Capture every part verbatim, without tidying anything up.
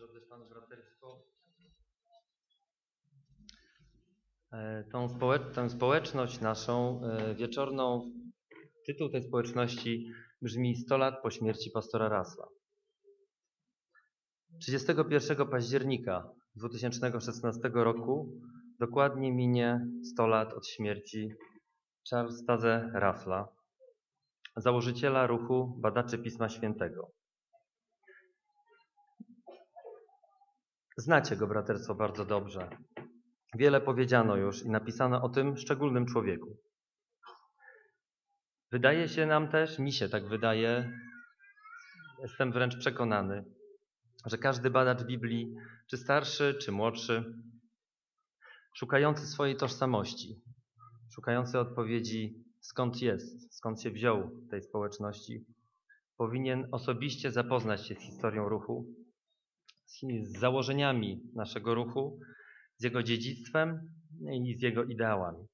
Drodzy Panu braterstwo, tą, społecz- tę społeczność naszą wieczorną, tytuł tej społeczności brzmi sto lat po śmierci pastora Russella. trzydziestego pierwszego października dwa tysiące szesnastego roku dokładnie minie sto lat od śmierci Charles Taze Russella, założyciela ruchu badaczy Pisma Świętego. Znacie go, braterstwo, bardzo dobrze. Wiele powiedziano już i napisano o tym szczególnym człowieku. Wydaje się nam też, mi się tak wydaje, jestem wręcz przekonany, że każdy badacz Biblii, czy starszy, czy młodszy, szukający swojej tożsamości, szukający odpowiedzi, skąd jest, skąd się wziął w tej społeczności, powinien osobiście zapoznać się z historią ruchu, z założeniami naszego ruchu, z jego dziedzictwem i z jego ideałami.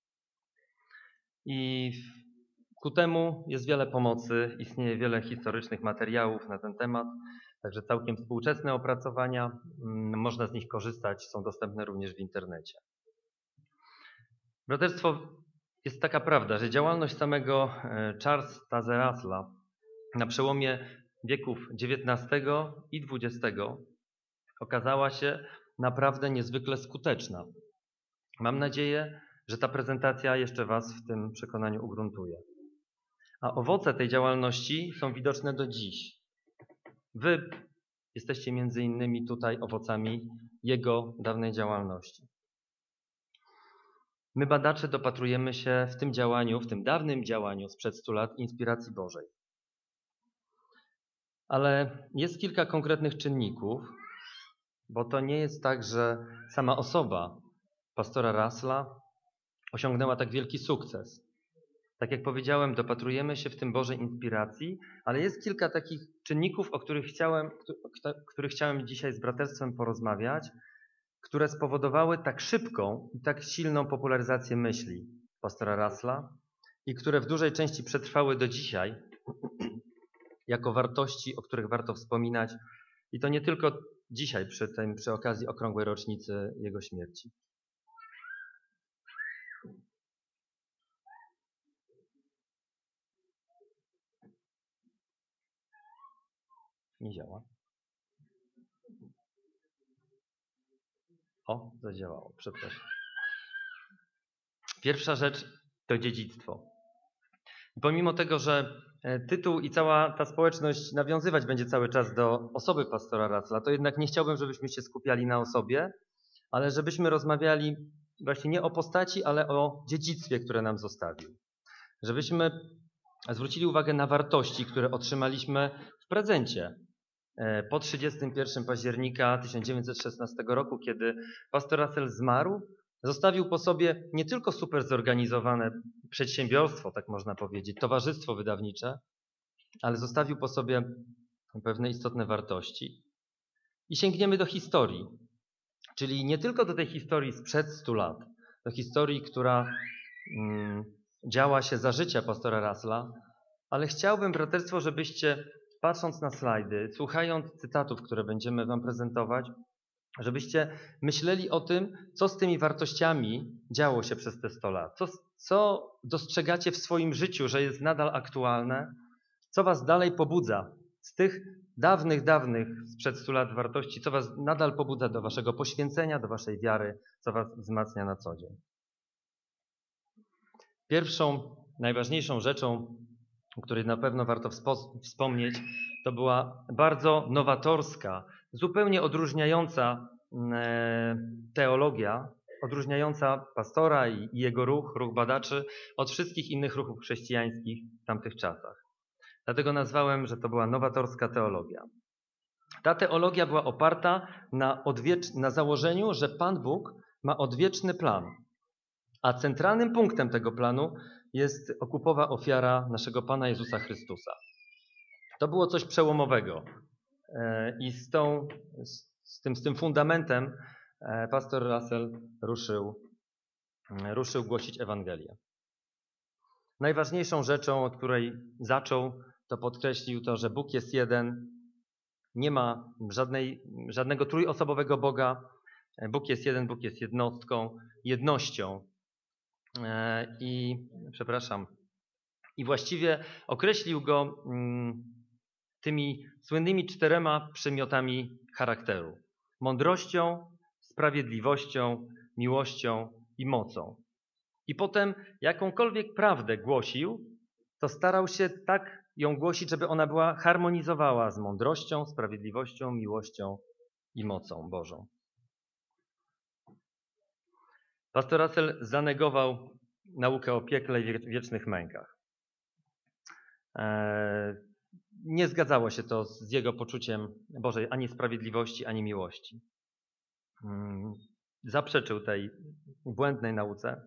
I ku temu jest wiele pomocy, istnieje wiele historycznych materiałów na ten temat, także całkiem współczesne opracowania, można z nich korzystać, są dostępne również w internecie. Braterstwo, jest taka prawda, że działalność samego Charlesa Taze Russella na przełomie wieków dziewiętnastego i dwudziestego okazała się naprawdę niezwykle skuteczna. Mam nadzieję, że ta prezentacja jeszcze Was w tym przekonaniu ugruntuje. A owoce tej działalności są widoczne do dziś. Wy jesteście między innymi tutaj owocami jego dawnej działalności. My, badacze, dopatrujemy się w tym działaniu, w tym dawnym działaniu sprzed stu lat inspiracji Bożej. Ale jest kilka konkretnych czynników, bo to nie jest tak, że sama osoba pastora Russella osiągnęła tak wielki sukces. Tak jak powiedziałem, dopatrujemy się w tym Bożej inspiracji, ale jest kilka takich czynników, o których chciałem, o których chciałem dzisiaj z braterstwem porozmawiać, które spowodowały tak szybką i tak silną popularyzację myśli pastora Russella i które w dużej części przetrwały do dzisiaj jako wartości, o których warto wspominać. I to nie tylko dzisiaj przy, tym, przy okazji okrągłej rocznicy jego śmierci. Nie działa. O, zadziałało, przepraszam. Pierwsza rzecz to dziedzictwo. Pomimo tego, że tytuł i cała ta społeczność nawiązywać będzie cały czas do osoby pastora Russella, to jednak nie chciałbym, żebyśmy się skupiali na osobie, ale żebyśmy rozmawiali właśnie nie o postaci, ale o dziedzictwie, które nam zostawił. Żebyśmy zwrócili uwagę na wartości, które otrzymaliśmy w prezencie po trzydziestego pierwszego października tysiąc dziewięćset szesnastego roku, kiedy pastor Russell zmarł. Zostawił po sobie nie tylko super zorganizowane przedsiębiorstwo, tak można powiedzieć, towarzystwo wydawnicze, ale zostawił po sobie pewne istotne wartości. I sięgniemy do historii, czyli nie tylko do tej historii sprzed stu lat, do historii, która mm, działa się za życia pastora Russella, ale chciałbym, braterstwo, żebyście, patrząc na slajdy, słuchając cytatów, które będziemy Wam prezentować, żebyście myśleli o tym, co z tymi wartościami działo się przez te sto lat. Co, co dostrzegacie w swoim życiu, że jest nadal aktualne? Co Was dalej pobudza z tych dawnych, dawnych, sprzed stu lat wartości? Co Was nadal pobudza do Waszego poświęcenia, do Waszej wiary? Co Was wzmacnia na co dzień? Pierwszą, najważniejszą rzeczą, o której na pewno warto wspomnieć, to była bardzo nowatorska, zupełnie odróżniająca teologia, odróżniająca pastora i jego ruch, ruch badaczy od wszystkich innych ruchów chrześcijańskich w tamtych czasach. Dlatego nazwałem, że to była nowatorska teologia. Ta teologia była oparta na, odwiecz- na założeniu, że Pan Bóg ma odwieczny plan, a centralnym punktem tego planu jest okupowa ofiara naszego Pana Jezusa Chrystusa. To było coś przełomowego i z, tą, z, tym, z tym fundamentem pastor Russell ruszył, ruszył głosić Ewangelię. Najważniejszą rzeczą, od której zaczął, to podkreślił to, że Bóg jest jeden Nie ma żadnej, żadnego trójosobowego Boga. Bóg jest jeden, Bóg jest jednostką, jednością. I, przepraszam, i właściwie określił go tymi słynnymi czterema przymiotami charakteru. Mądrością, sprawiedliwością, miłością i mocą. I potem jakąkolwiek prawdę głosił, to starał się tak ją głosić, żeby ona była harmonizowała z mądrością, sprawiedliwością, miłością i mocą Bożą. Pastor Russell zanegował naukę o piekle i wiecznych mękach. Nie zgadzało się to z jego poczuciem Bożej ani sprawiedliwości, ani miłości. Zaprzeczył tej błędnej nauce,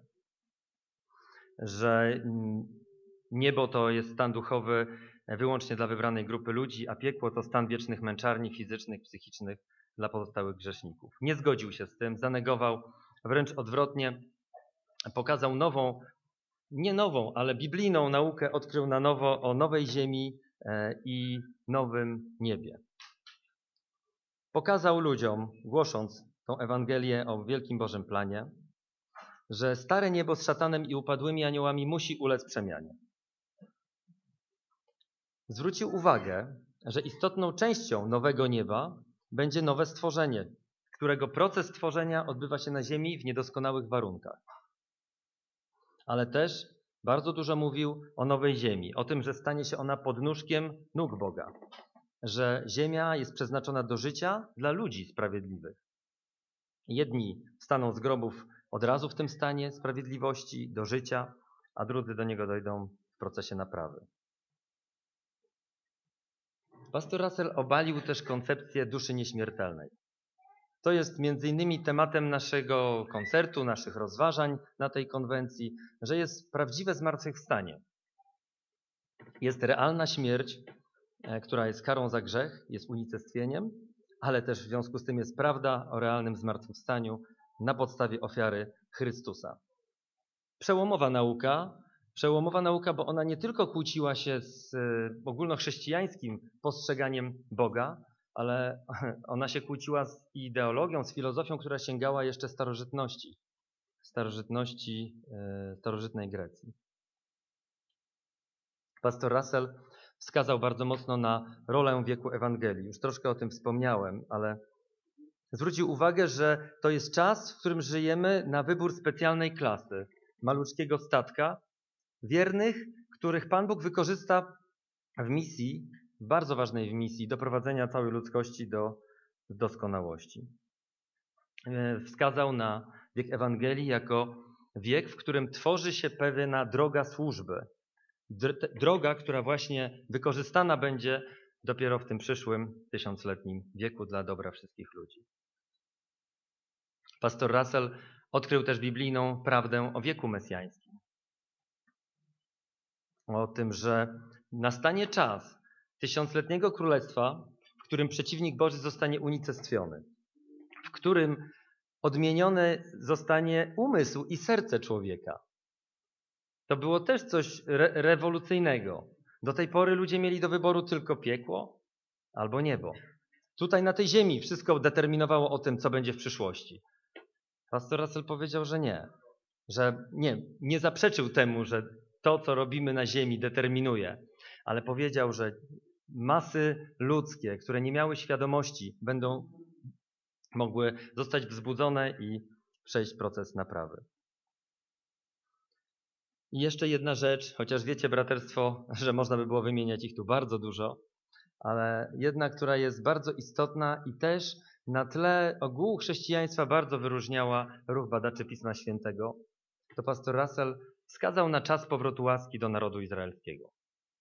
że niebo to jest stan duchowy wyłącznie dla wybranej grupy ludzi, a piekło to stan wiecznych męczarni fizycznych, psychicznych dla pozostałych grzeszników. Nie zgodził się z tym, zanegował, wręcz odwrotnie, pokazał nową, nie nową, ale biblijną naukę, odkrył na nowo o nowej ziemi i nowym niebie. Pokazał ludziom, głosząc tą Ewangelię o wielkim Bożym planie, że stare niebo z szatanem i upadłymi aniołami musi ulec przemianie. Zwrócił uwagę, że istotną częścią nowego nieba będzie nowe stworzenie, którego proces tworzenia odbywa się na ziemi w niedoskonałych warunkach. Ale też bardzo dużo mówił o nowej ziemi, o tym, że stanie się ona podnóżkiem nóg Boga, że ziemia jest przeznaczona do życia dla ludzi sprawiedliwych. Jedni wstaną z grobów od razu w tym stanie sprawiedliwości, do życia, a drudzy do niego dojdą w procesie naprawy. Pastor Russell obalił też koncepcję duszy nieśmiertelnej. To jest między innymi tematem naszego koncertu, naszych rozważań na tej konwencji, że jest prawdziwe zmartwychwstanie. Jest realna śmierć, która jest karą za grzech, jest unicestwieniem, ale też w związku z tym jest prawda o realnym zmartwychwstaniu na podstawie ofiary Chrystusa. Przełomowa nauka, przełomowa nauka, bo ona nie tylko kłóciła się z ogólnochrześcijańskim postrzeganiem Boga, ale ona się kłóciła z ideologią, z filozofią, która sięgała jeszcze starożytności, starożytności, starożytnej Grecji. Pastor Russell wskazał bardzo mocno na rolę wieku Ewangelii. Już troszkę o tym wspomniałem, ale zwrócił uwagę, że to jest czas, w którym żyjemy na wybór specjalnej klasy, maluczkiego statka, wiernych, których Pan Bóg wykorzysta w misji, w bardzo ważnej misji, doprowadzenia całej ludzkości do doskonałości. Wskazał na wiek Ewangelii jako wiek, w którym tworzy się pewna droga służby. Droga, która właśnie wykorzystana będzie dopiero w tym przyszłym tysiącletnim wieku dla dobra wszystkich ludzi. Pastor Russell odkrył też biblijną prawdę o wieku mesjańskim. O tym, że nastanie czas tysiącletniego królestwa, w którym przeciwnik Boży zostanie unicestwiony, w którym odmieniony zostanie umysł i serce człowieka. To było też coś re- rewolucyjnego. Do tej pory ludzie mieli do wyboru tylko piekło albo niebo. Tutaj na tej ziemi wszystko determinowało o tym, co będzie w przyszłości. Pastor Russell powiedział, że nie. Że nie, nie zaprzeczył temu, że to, co robimy na ziemi, determinuje. Ale powiedział, że masy ludzkie, które nie miały świadomości, będą mogły zostać wzbudzone i przejść proces naprawy. I jeszcze jedna rzecz, chociaż wiecie, braterstwo, że można by było wymieniać ich tu bardzo dużo, ale jedna, która jest bardzo istotna i też na tle ogółu chrześcijaństwa bardzo wyróżniała ruch badaczy Pisma Świętego, to pastor Russell wskazał na czas powrotu łaski do narodu izraelskiego.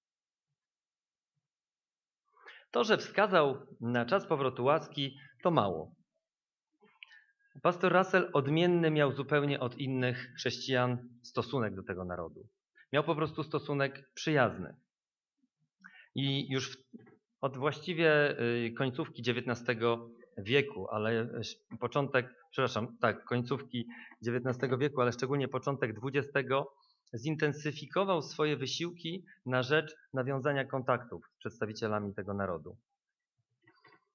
To, że wskazał na czas powrotu łaski, to mało. Pastor Russell odmienny miał zupełnie od innych chrześcijan stosunek do tego narodu. Miał po prostu stosunek przyjazny. I już w, od właściwie końcówki dziewiętnastego wieku, ale początek, przepraszam, tak, końcówki dziewiętnastego wieku, ale szczególnie początek dwudziestego, zintensyfikował swoje wysiłki na rzecz nawiązania kontaktów z przedstawicielami tego narodu.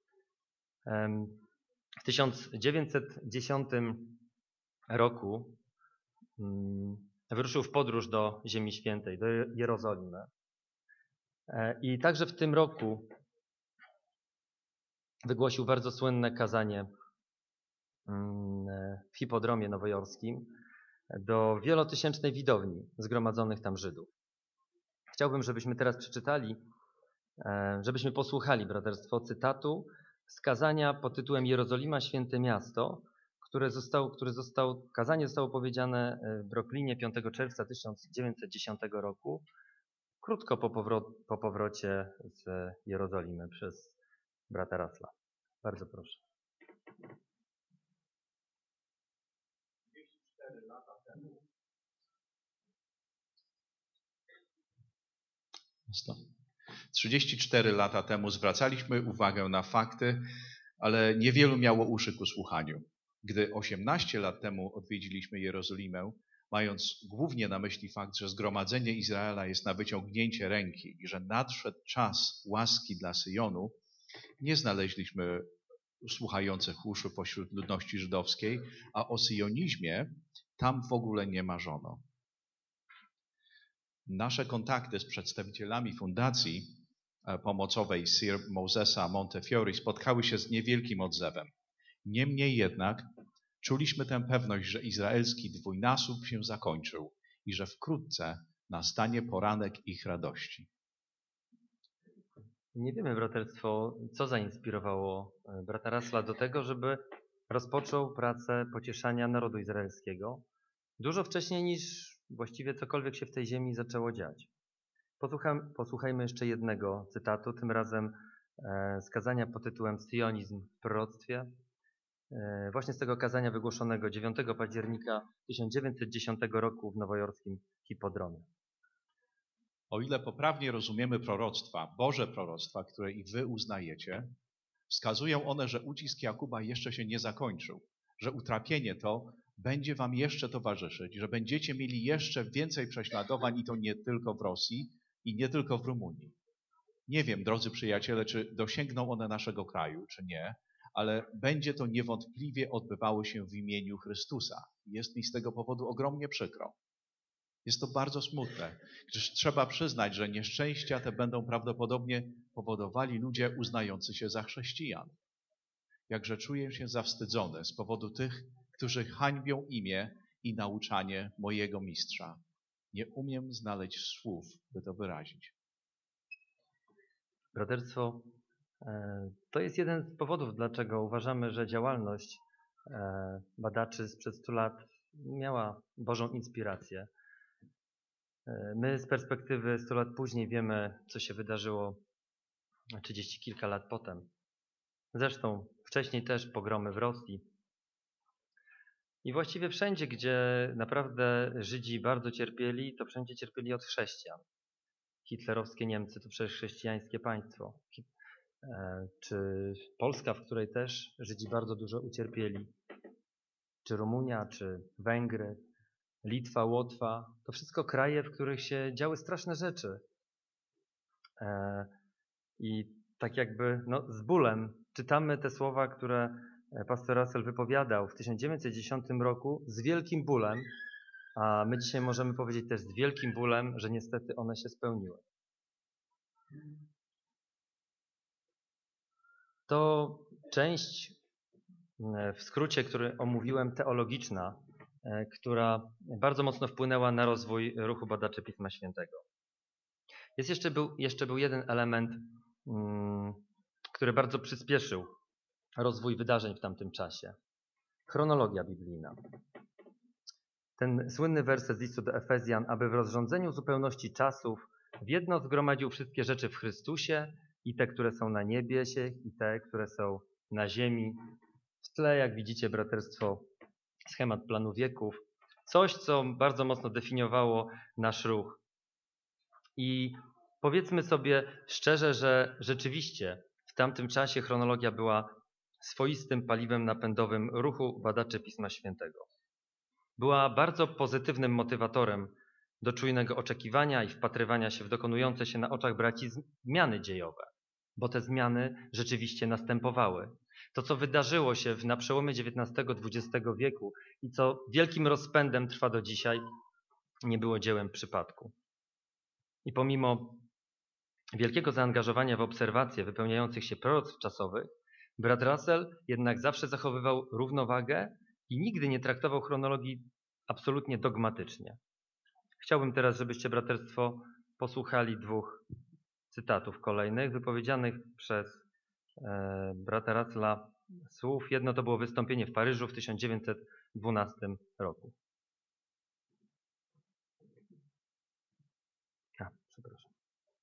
W tysiąc dziewięćset dziesiątym roku wyruszył w podróż do Ziemi Świętej, do Jerozolimy. I także w tym roku wygłosił bardzo słynne kazanie w hipodromie nowojorskim do wielotysięcznej widowni zgromadzonych tam Żydów. Chciałbym, żebyśmy teraz przeczytali, żebyśmy posłuchali, braterstwo, cytatu z kazania pod tytułem Jerozolima, święte miasto, które zostało, które zostało, kazanie zostało powiedziane w Brooklynie piątego czerwca tysiąc dziewięćset dziesiątego roku, krótko po, powro po powrocie z Jerozolimy przez brata Russella. Bardzo proszę. trzydzieści cztery lata temu zwracaliśmy uwagę na fakty, ale niewielu miało uszy ku słuchaniu. Gdy osiemnaście lat temu odwiedziliśmy Jerozolimę, mając głównie na myśli fakt, że zgromadzenie Izraela jest na wyciągnięcie ręki i że nadszedł czas łaski dla Syjonu, nie znaleźliśmy słuchających uszu pośród ludności żydowskiej, a o syjonizmie tam w ogóle nie marzono. Nasze kontakty z przedstawicielami fundacji pomocowej Sir Mosesa Montefiore spotkały się z niewielkim odzewem. Niemniej jednak czuliśmy tę pewność, że izraelski dwójnasób się zakończył i że wkrótce nastanie poranek ich radości. Nie wiemy, braterstwo, co zainspirowało brata Russella do tego, żeby rozpoczął pracę pocieszania narodu izraelskiego dużo wcześniej niż właściwie cokolwiek się w tej ziemi zaczęło dziać. Posłucham, posłuchajmy jeszcze jednego cytatu, tym razem z kazania pod tytułem Sionizm w proroctwie. Właśnie z tego kazania wygłoszonego dziewiątego października tysiąc dziewięćset dziesiątego roku w nowojorskim hipodromie. O ile poprawnie rozumiemy proroctwa, Boże proroctwa, które i wy uznajecie, wskazują one, że ucisk Jakuba jeszcze się nie zakończył, że utrapienie to będzie wam jeszcze towarzyszyć, że będziecie mieli jeszcze więcej prześladowań i to nie tylko w Rosji i nie tylko w Rumunii. Nie wiem, drodzy przyjaciele, czy dosięgną one naszego kraju, czy nie, ale będzie to niewątpliwie odbywało się w imieniu Chrystusa. Jest mi z tego powodu ogromnie przykro. Jest to bardzo smutne, gdyż trzeba przyznać, że nieszczęścia te będą prawdopodobnie powodowali ludzie uznający się za chrześcijan. Jakże czuję się zawstydzony z powodu tych, którzy hańbią imię i nauczanie mojego mistrza. Nie umiem znaleźć słów, by to wyrazić. Braterstwo, to jest jeden z powodów, dlaczego uważamy, że działalność badaczy sprzed stu lat miała Bożą inspirację. My z perspektywy stu lat później wiemy, co się wydarzyło trzydzieści kilka lat potem. Zresztą wcześniej też pogromy w Rosji. I właściwie wszędzie, gdzie naprawdę Żydzi bardzo cierpieli, to wszędzie cierpieli od chrześcijan. Hitlerowskie Niemcy to przecież chrześcijańskie państwo. Czy Polska, w której też Żydzi bardzo dużo ucierpieli. Czy Rumunia, czy Węgry, Litwa, Łotwa. To wszystko kraje, w których się działy straszne rzeczy. I tak jakby no, z bólem czytamy te słowa, które pastor Russell wypowiadał w tysiąc dziewięćset dziesiątym roku z wielkim bólem, a my dzisiaj możemy powiedzieć też z wielkim bólem, że niestety one się spełniły. To część, w skrócie, który omówiłem, teologiczna, która bardzo mocno wpłynęła na rozwój ruchu badaczy Pisma Świętego. Jest jeszcze był, jeszcze był jeden element, który bardzo przyspieszył rozwój wydarzeń w tamtym czasie. Chronologia biblijna. Ten słynny werset z listu do Efezjan, aby w rozrządzeniu zupełności czasów w jedno zgromadził wszystkie rzeczy w Chrystusie, i te, które są na niebiesie, i te, które są na ziemi. W tle, jak widzicie, braterstwo, schemat planu wieków. Coś, co bardzo mocno definiowało nasz ruch. I powiedzmy sobie szczerze, że rzeczywiście w tamtym czasie chronologia była swoistym paliwem napędowym ruchu badaczy Pisma Świętego. Była bardzo pozytywnym motywatorem do czujnego oczekiwania i wpatrywania się w dokonujące się na oczach braci zmiany dziejowe, bo te zmiany rzeczywiście następowały. To, co wydarzyło się na przełomie dziewiętnastego dwudziestego wieku i co wielkim rozpędem trwa do dzisiaj, nie było dziełem przypadku. I pomimo wielkiego zaangażowania w obserwacje wypełniających się proroctw czasowych, brat Russell jednak zawsze zachowywał równowagę i nigdy nie traktował chronologii absolutnie dogmatycznie. Chciałbym teraz, żebyście, braterstwo, posłuchali dwóch cytatów kolejnych, wypowiedzianych przez e, brata Russella słów. Jedno to było wystąpienie w Paryżu w tysiąc dziewięćset dwunastym roku. A, przepraszam.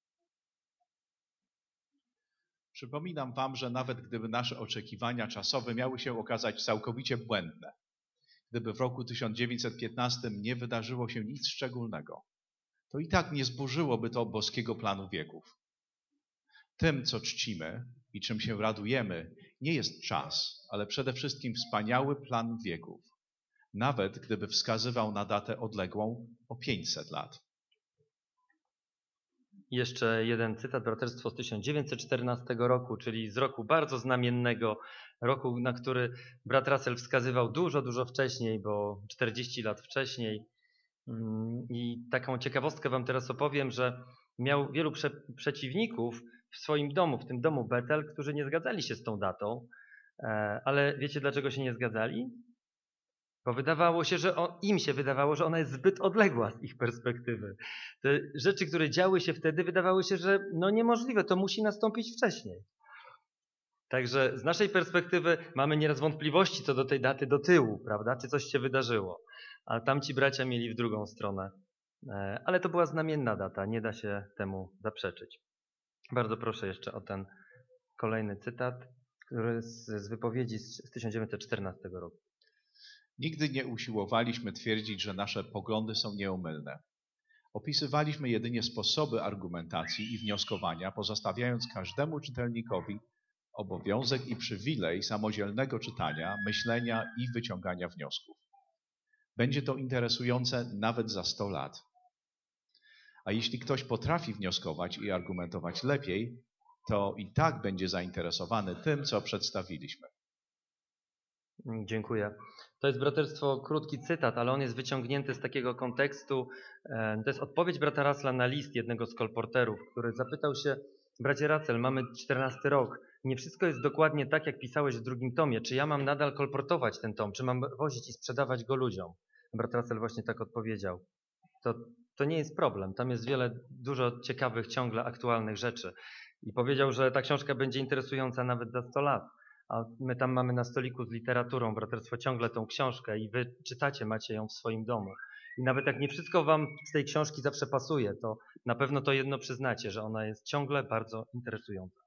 Przypominam wam, że nawet gdyby nasze oczekiwania czasowe miały się okazać całkowicie błędne, gdyby w roku tysiąc dziewięćset piętnastym nie wydarzyło się nic szczególnego, to i tak nie zburzyłoby to boskiego planu wieków. Tym, co czcimy i czym się radujemy, nie jest czas, ale przede wszystkim wspaniały plan wieków, nawet gdyby wskazywał na datę odległą o pięćset lat. Jeszcze jeden cytat, braterstwo, z tysiąc dziewięćset czternastego roku, czyli z roku bardzo znamiennego, roku, na który brat Russell wskazywał dużo, dużo wcześniej, bo czterdzieści lat wcześniej. I taką ciekawostkę wam teraz opowiem, że miał wielu prze przeciwników w swoim domu, w tym domu Bethel, którzy nie zgadzali się z tą datą. Ale wiecie, dlaczego się nie zgadzali? Bo wydawało się, że on, im się wydawało, że ona jest zbyt odległa z ich perspektywy. Te rzeczy, które działy się wtedy, wydawały się, że no niemożliwe, to musi nastąpić wcześniej. Także z naszej perspektywy mamy nieraz wątpliwości co do tej daty do tyłu, prawda? Czy coś się wydarzyło. A tamci bracia mieli w drugą stronę. Ale to była znamienna data, nie da się temu zaprzeczyć. Bardzo proszę jeszcze o ten kolejny cytat, który z, z wypowiedzi z, z tysiąc dziewięćset czternastego roku. Nigdy nie usiłowaliśmy twierdzić, że nasze poglądy są nieomylne. Opisywaliśmy jedynie sposoby argumentacji i wnioskowania, pozostawiając każdemu czytelnikowi obowiązek i przywilej samodzielnego czytania, myślenia i wyciągania wniosków. Będzie to interesujące nawet za sto lat. A jeśli ktoś potrafi wnioskować i argumentować lepiej, to i tak będzie zainteresowany tym, co przedstawiliśmy. Dziękuję. To jest, braterstwo, krótki cytat, ale on jest wyciągnięty z takiego kontekstu. To jest odpowiedź brata Russella na list jednego z kolporterów, który zapytał się: bracie Russell, mamy czternasty rok, nie wszystko jest dokładnie tak, jak pisałeś w drugim tomie. Czy ja mam nadal kolportować ten tom? Czy mam wozić i sprzedawać go ludziom? Brat Russell właśnie tak odpowiedział. To, to nie jest problem. Tam jest wiele, dużo ciekawych, ciągle aktualnych rzeczy. I powiedział, że ta książka będzie interesująca nawet za sto lat. A my tam mamy na stoliku z literaturą, braterstwo, ciągle tą książkę i wy czytacie, macie ją w swoim domu. I nawet jak nie wszystko wam z tej książki zawsze pasuje, to na pewno to jedno przyznacie, że ona jest ciągle bardzo interesująca.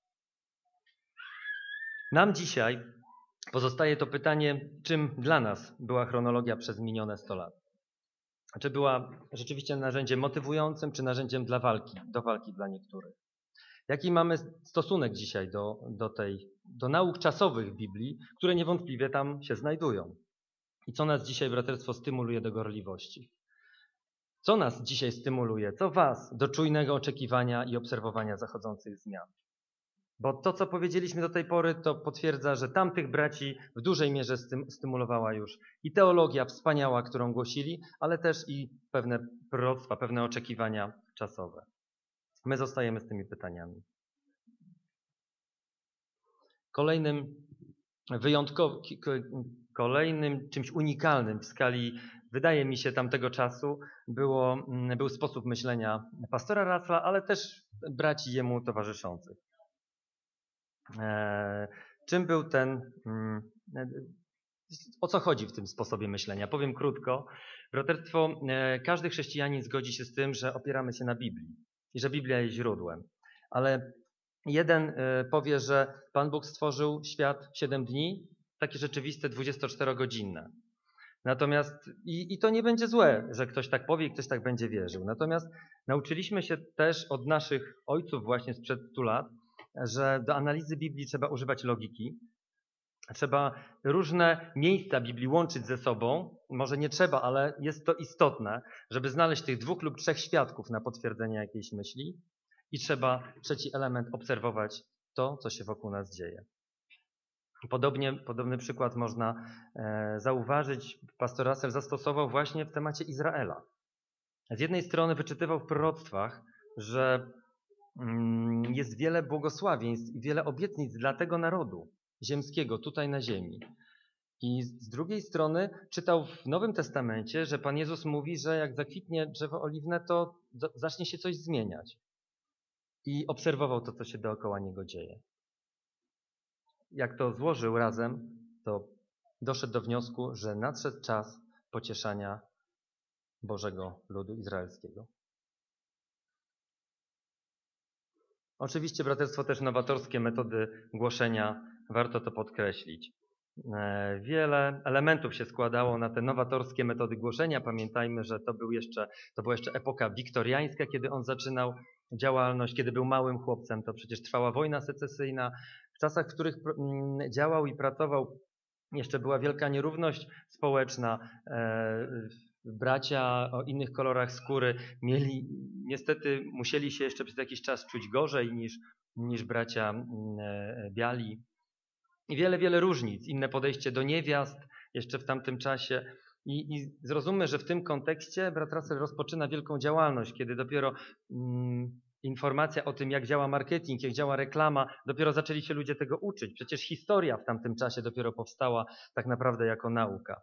Nam dzisiaj pozostaje to pytanie, czym dla nas była chronologia przez minione sto lat. Czy była rzeczywiście narzędziem motywującym, czy narzędziem dla walki, do walki dla niektórych. Jaki mamy stosunek dzisiaj do, do, tej, do nauk czasowych Biblii, które niewątpliwie tam się znajdują? I co nas dzisiaj, braterstwo, stymuluje do gorliwości? Co nas dzisiaj stymuluje, co was do czujnego oczekiwania i obserwowania zachodzących zmian? Bo to, co powiedzieliśmy do tej pory, to potwierdza, że tamtych braci w dużej mierze stymulowała już i teologia wspaniała, którą głosili, ale też i pewne proroctwa, pewne oczekiwania czasowe. My zostajemy z tymi pytaniami. Kolejnym wyjątkowym, kolejnym czymś unikalnym w skali, wydaje mi się, tamtego czasu było, był sposób myślenia pastora Russella, ale też braci jemu towarzyszących. E, czym był ten, e, o co chodzi w tym sposobie myślenia? Powiem krótko. Braterstwo, e, każdy chrześcijanin zgodzi się z tym, że opieramy się na Biblii i że Biblia jest źródłem. Ale jeden e, powie, że Pan Bóg stworzył świat w siedem dni, takie rzeczywiste dwudziestoczterogodzinne. Natomiast, i, i to nie będzie złe, że ktoś tak powie i ktoś tak będzie wierzył. Natomiast nauczyliśmy się też od naszych ojców właśnie sprzed stu lat, że do analizy Biblii trzeba używać logiki. Trzeba różne miejsca Biblii łączyć ze sobą. Może nie trzeba, ale jest to istotne, żeby znaleźć tych dwóch lub trzech świadków na potwierdzenie jakiejś myśli. I trzeba, trzeci element, obserwować to, co się wokół nas dzieje. Podobnie, podobny przykład można e, zauważyć, pastor Russell zastosował właśnie w temacie Izraela. Z jednej strony wyczytywał w proroctwach, że mm, jest wiele błogosławieństw i wiele obietnic dla tego narodu ziemskiego tutaj na ziemi. I z drugiej strony czytał w Nowym Testamencie, że Pan Jezus mówi, że jak zakwitnie drzewo oliwne, to zacznie się coś zmieniać. I obserwował to, co się dookoła niego dzieje. Jak to złożył razem, to doszedł do wniosku, że nadszedł czas pocieszania Bożego ludu izraelskiego. Oczywiście, braterstwo, też nowatorskie metody głoszenia, warto to podkreślić. Wiele elementów się składało na te nowatorskie metody głoszenia. Pamiętajmy, że to, był jeszcze, to była jeszcze epoka wiktoriańska, kiedy on zaczynał działalność, kiedy był małym chłopcem. To przecież trwała wojna secesyjna. W czasach, w których działał i pracował, jeszcze była wielka nierówność społeczna. Bracia o innych kolorach skóry mieli, niestety musieli się jeszcze przez jakiś czas czuć gorzej niż, niż bracia biali. I wiele, wiele różnic, inne podejście do niewiast jeszcze w tamtym czasie. I, i zrozummy, że w tym kontekście brat Russell rozpoczyna wielką działalność, kiedy dopiero mm, informacja o tym, jak działa marketing, jak działa reklama, dopiero zaczęli się ludzie tego uczyć. Przecież historia w tamtym czasie dopiero powstała tak naprawdę jako nauka.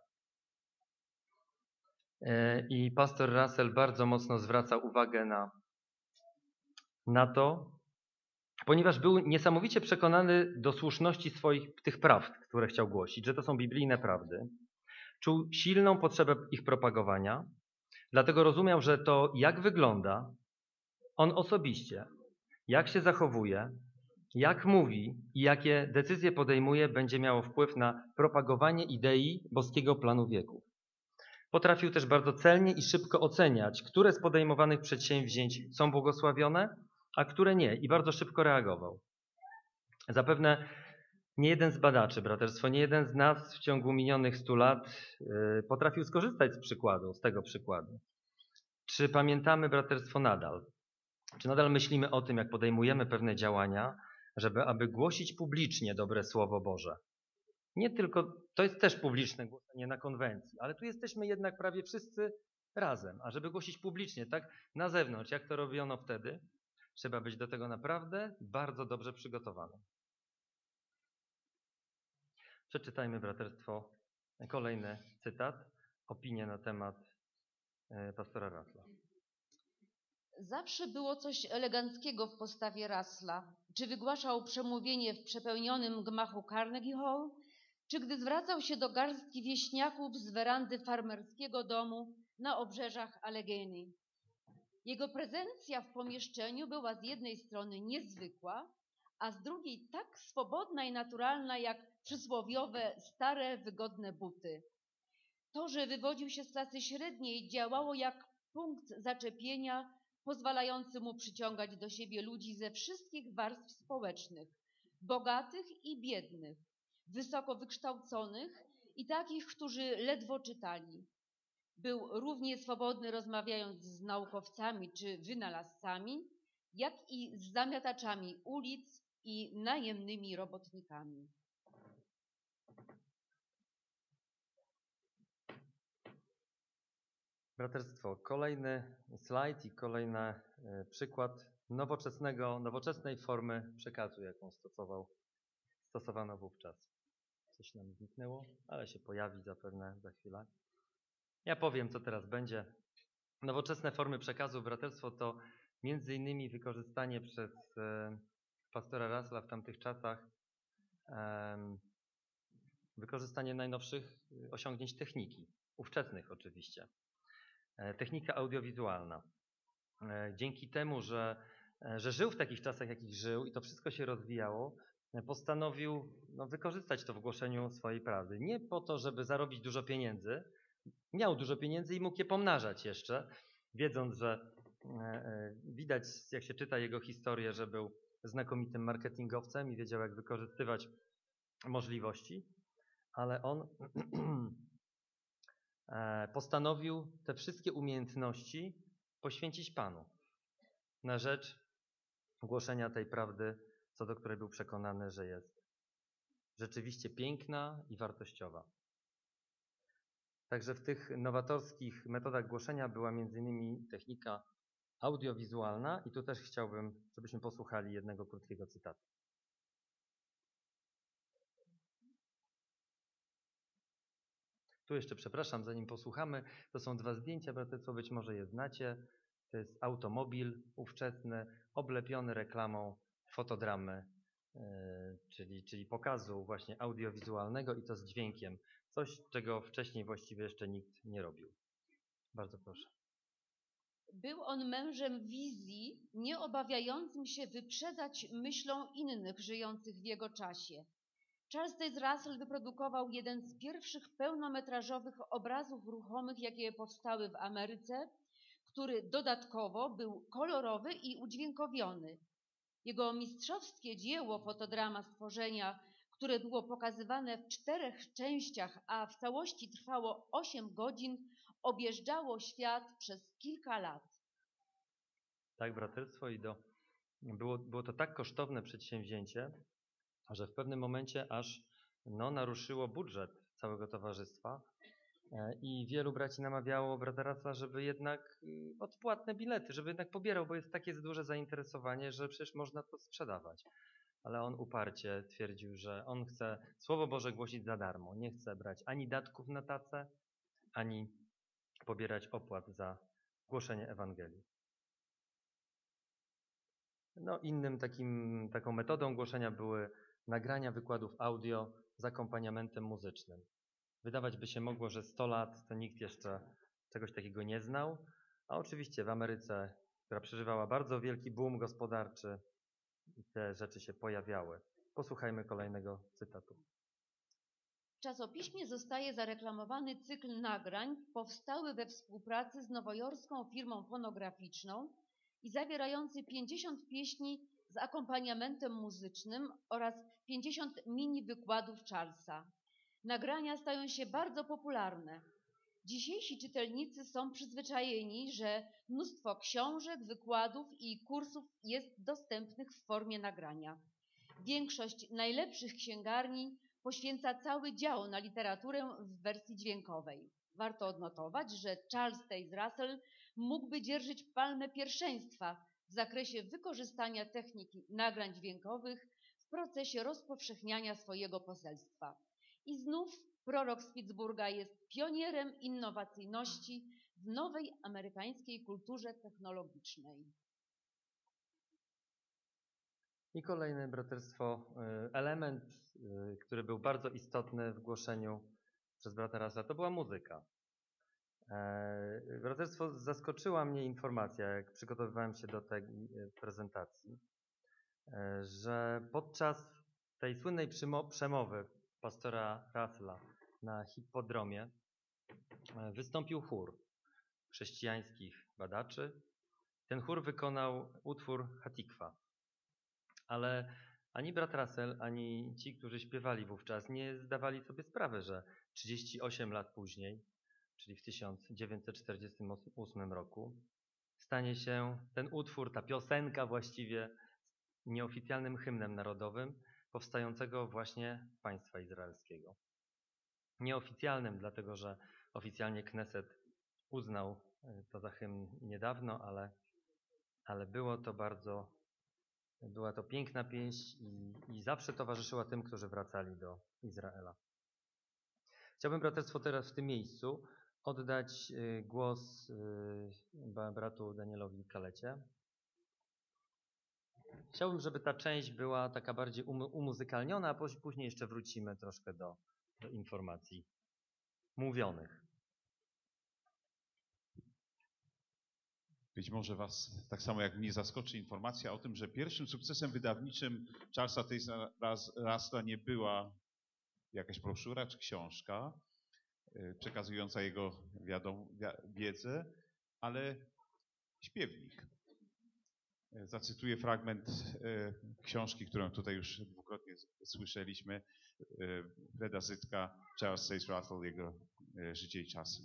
I pastor Russell bardzo mocno zwraca uwagę na, na to, ponieważ był niesamowicie przekonany do słuszności swoich tych prawd, które chciał głosić, że to są biblijne prawdy. Czuł silną potrzebę ich propagowania, dlatego rozumiał, że to, jak wygląda on osobiście, jak się zachowuje, jak mówi i jakie decyzje podejmuje, będzie miało wpływ na propagowanie idei boskiego planu wieków. Potrafił też bardzo celnie i szybko oceniać, które z podejmowanych przedsięwzięć są błogosławione, a które nie, i bardzo szybko reagował. Zapewne nie jeden z badaczy, braterstwo, nie jeden z nas w ciągu minionych stu lat yy, potrafił skorzystać z przykładu, z tego przykładu. Czy pamiętamy, braterstwo, nadal? Czy nadal myślimy o tym, jak podejmujemy pewne działania, żeby aby głosić publicznie dobre Słowo Boże? Nie tylko, to jest też publiczne głoszenie na konwencji, ale tu jesteśmy jednak prawie wszyscy razem. A żeby głosić publicznie, tak na zewnątrz, jak to robiono wtedy, trzeba być do tego naprawdę bardzo dobrze przygotowanym. Przeczytajmy, braterstwo, kolejny cytat, opinię na temat pastora Russella. Zawsze było coś eleganckiego w postawie Russella. Czy wygłaszał przemówienie w przepełnionym gmachu Carnegie Hall, czy gdy zwracał się do garstki wieśniaków z werandy farmerskiego domu na obrzeżach Allegheny. Jego prezencja w pomieszczeniu była z jednej strony niezwykła, a z drugiej tak swobodna i naturalna jak przysłowiowe, stare, wygodne buty. To, że wywodził się z klasy średniej, działało jak punkt zaczepienia, pozwalający mu przyciągać do siebie ludzi ze wszystkich warstw społecznych, bogatych i biednych, wysoko wykształconych i takich, którzy ledwo czytali. Był równie swobodny, rozmawiając z naukowcami czy wynalazcami, jak i z zamiataczami ulic i najemnymi robotnikami. Braterstwo, kolejny slajd i kolejny przykład nowoczesnego, nowoczesnej formy przekazu, jaką stosował, stosowano wówczas. Coś nam zniknęło, ale się pojawi zapewne za chwilę. Ja powiem, co teraz będzie. Nowoczesne formy przekazu, braterstwo, to między innymi wykorzystanie przez pastora Russella w tamtych czasach wykorzystanie najnowszych osiągnięć techniki, ówczesnych oczywiście. Technika audiowizualna. Dzięki temu, że, że żył w takich czasach, jakich żył i to wszystko się rozwijało, postanowił no, wykorzystać to w głoszeniu swojej prawdy. Nie po to, żeby zarobić dużo pieniędzy. Miał dużo pieniędzy i mógł je pomnażać jeszcze, wiedząc, że e, widać, jak się czyta jego historię, że był znakomitym marketingowcem i wiedział, jak wykorzystywać możliwości, ale on postanowił te wszystkie umiejętności poświęcić Panu na rzecz głoszenia tej prawdy, co do której był przekonany, że jest, rzeczywiście piękna i wartościowa. Także w tych nowatorskich metodach głoszenia była między innymi technika audiowizualna i tu też chciałbym, żebyśmy posłuchali jednego krótkiego cytatu. Tu jeszcze, przepraszam, zanim posłuchamy, to są dwa zdjęcia, braterstwo, być może je znacie. To jest automobil ówczesny, oblepiony reklamą fotodramy, yy, czyli, czyli pokazu właśnie audiowizualnego i to z dźwiękiem. Coś, czego wcześniej właściwie jeszcze nikt nie robił. Bardzo proszę. Był on mężem wizji, nie obawiającym się wyprzedzać myślą innych żyjących w jego czasie. Charles Taze Russell wyprodukował jeden z pierwszych pełnometrażowych obrazów ruchomych, jakie powstały w Ameryce, który dodatkowo był kolorowy i udźwiękowiony. Jego mistrzowskie dzieło fotodrama stworzenia, które było pokazywane w czterech częściach, a w całości trwało osiem godzin, objeżdżało świat przez kilka lat. Tak, braterstwo, i do, było, było to tak kosztowne przedsięwzięcie, że w pewnym momencie aż no, naruszyło budżet całego towarzystwa e, i wielu braci namawiało brata Russella, żeby jednak y, odpłatne bilety, żeby jednak pobierał, bo jest takie duże zainteresowanie, że przecież można to sprzedawać. Ale on uparcie twierdził, że on chce Słowo Boże głosić za darmo, nie chce brać ani datków na tacę, ani pobierać opłat za głoszenie Ewangelii. No, innym takim, taką metodą głoszenia były nagrania wykładów audio z akompaniamentem muzycznym. Wydawać by się mogło, że sto lat to nikt jeszcze czegoś takiego nie znał, a oczywiście w Ameryce, która przeżywała bardzo wielki boom gospodarczy, te rzeczy się pojawiały. Posłuchajmy kolejnego cytatu. W czasopiśmie zostaje zareklamowany cykl nagrań powstały we współpracy z nowojorską firmą fonograficzną i zawierający pięćdziesiąt pieśni z akompaniamentem muzycznym oraz pięćdziesiąt mini wykładów Charlesa. Nagrania stają się bardzo popularne. Dzisiejsi czytelnicy są przyzwyczajeni, że mnóstwo książek, wykładów i kursów jest dostępnych w formie nagrania. Większość najlepszych księgarni poświęca cały dział na literaturę w wersji dźwiękowej. Warto odnotować, że Charles Taze Russell mógłby dzierżyć palmę pierwszeństwa w zakresie wykorzystania techniki nagrań dźwiękowych w procesie rozpowszechniania swojego poselstwa. I znów prorok z Pittsburgha jest pionierem innowacyjności w nowej amerykańskiej kulturze technologicznej. I kolejny, braterstwo, element, który był bardzo istotny w głoszeniu przez brata Russella, to była muzyka. Braterstwo, zaskoczyła mnie informacja, jak przygotowywałem się do tej prezentacji, że podczas tej słynnej przemowy pastora Russella na hipodromie wystąpił chór chrześcijańskich badaczy. Ten chór wykonał utwór Hatikwa. Ale ani brat Russell, ani ci, którzy śpiewali wówczas, nie zdawali sobie sprawy, że trzydzieści osiem lat później, czyli w tysiąc dziewięćset czterdziestym ósmym roku, stanie się ten utwór, ta piosenka właściwie nieoficjalnym hymnem narodowym powstającego właśnie państwa izraelskiego. Nieoficjalnym, dlatego że oficjalnie Kneset uznał to za hymn niedawno, ale, ale było to bardzo, była to piękna pieśń i, i zawsze towarzyszyła tym, którzy wracali do Izraela. Chciałbym, braterstwo, teraz w tym miejscu oddać głos bratu Danielowi Kalecie. Chciałbym, żeby ta część była taka bardziej umuzykalniona, a później jeszcze wrócimy troszkę do, do informacji mówionych. Być może Was, tak samo jak mnie, zaskoczy informacja o tym, że pierwszym sukcesem wydawniczym Charlesa Taze Russella nie była jakaś broszura czy książka przekazująca jego wiadom, wiedzę, ale śpiewnik. Zacytuję fragment książki, którą tutaj już dwukrotnie słyszeliśmy, Freda Zytka, Charles Taze Russell, jego życie i czasy.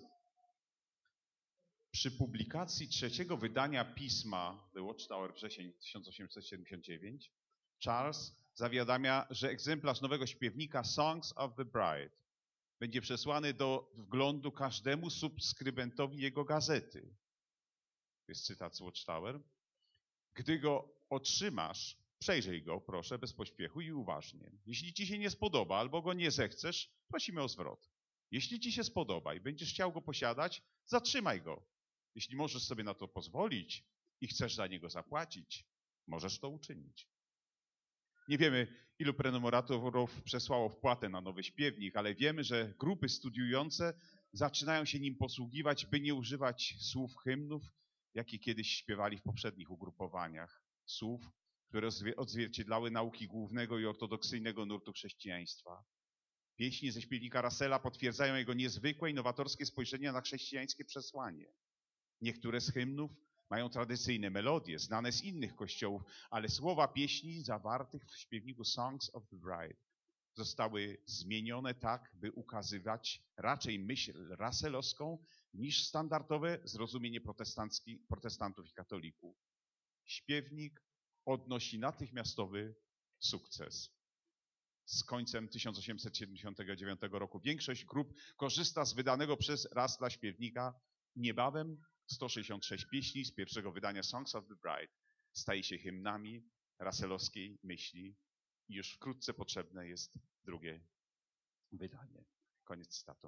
Przy publikacji trzeciego wydania pisma The Watchtower wrzesień tysiąc osiemset siedemdziesiąt dziewięć Charles zawiadamia, że egzemplarz nowego śpiewnika Songs of the Bride będzie przesłany do wglądu każdemu subskrybentowi jego gazety. To jest cytat z Watchtower. Gdy go otrzymasz, przejrzyj go, proszę, bez pośpiechu i uważnie. Jeśli ci się nie spodoba albo go nie zechcesz, prosimy o zwrot. Jeśli ci się spodoba i będziesz chciał go posiadać, zatrzymaj go. Jeśli możesz sobie na to pozwolić i chcesz za niego zapłacić, możesz to uczynić. Nie wiemy, ilu prenumeratorów przesłało wpłatę na nowy śpiewnik, ale wiemy, że grupy studiujące zaczynają się nim posługiwać, by nie używać słów hymnów, jakie kiedyś śpiewali w poprzednich ugrupowaniach. Słów, które odzwierciedlały nauki głównego i ortodoksyjnego nurtu chrześcijaństwa. Pieśni ze śpiewnika Russella potwierdzają jego niezwykłe i nowatorskie spojrzenie na chrześcijańskie przesłanie. Niektóre z hymnów mają tradycyjne melodie, znane z innych kościołów, ale słowa pieśni zawartych w śpiewniku Songs of the Bride zostały zmienione tak, by ukazywać raczej myśl russellowską niż standardowe zrozumienie protestantów i katolików. Śpiewnik odnosi natychmiastowy sukces. Z końcem tysiąc osiemset siedemdziesiątego dziewiątego roku większość grup korzysta z wydanego przez Russella śpiewnika. Niebawem sto sześćdziesiąt sześć pieśni z pierwszego wydania Songs of the Bride staje się hymnami russellowskiej myśli i już wkrótce potrzebne jest drugie wydanie. Koniec cytatu.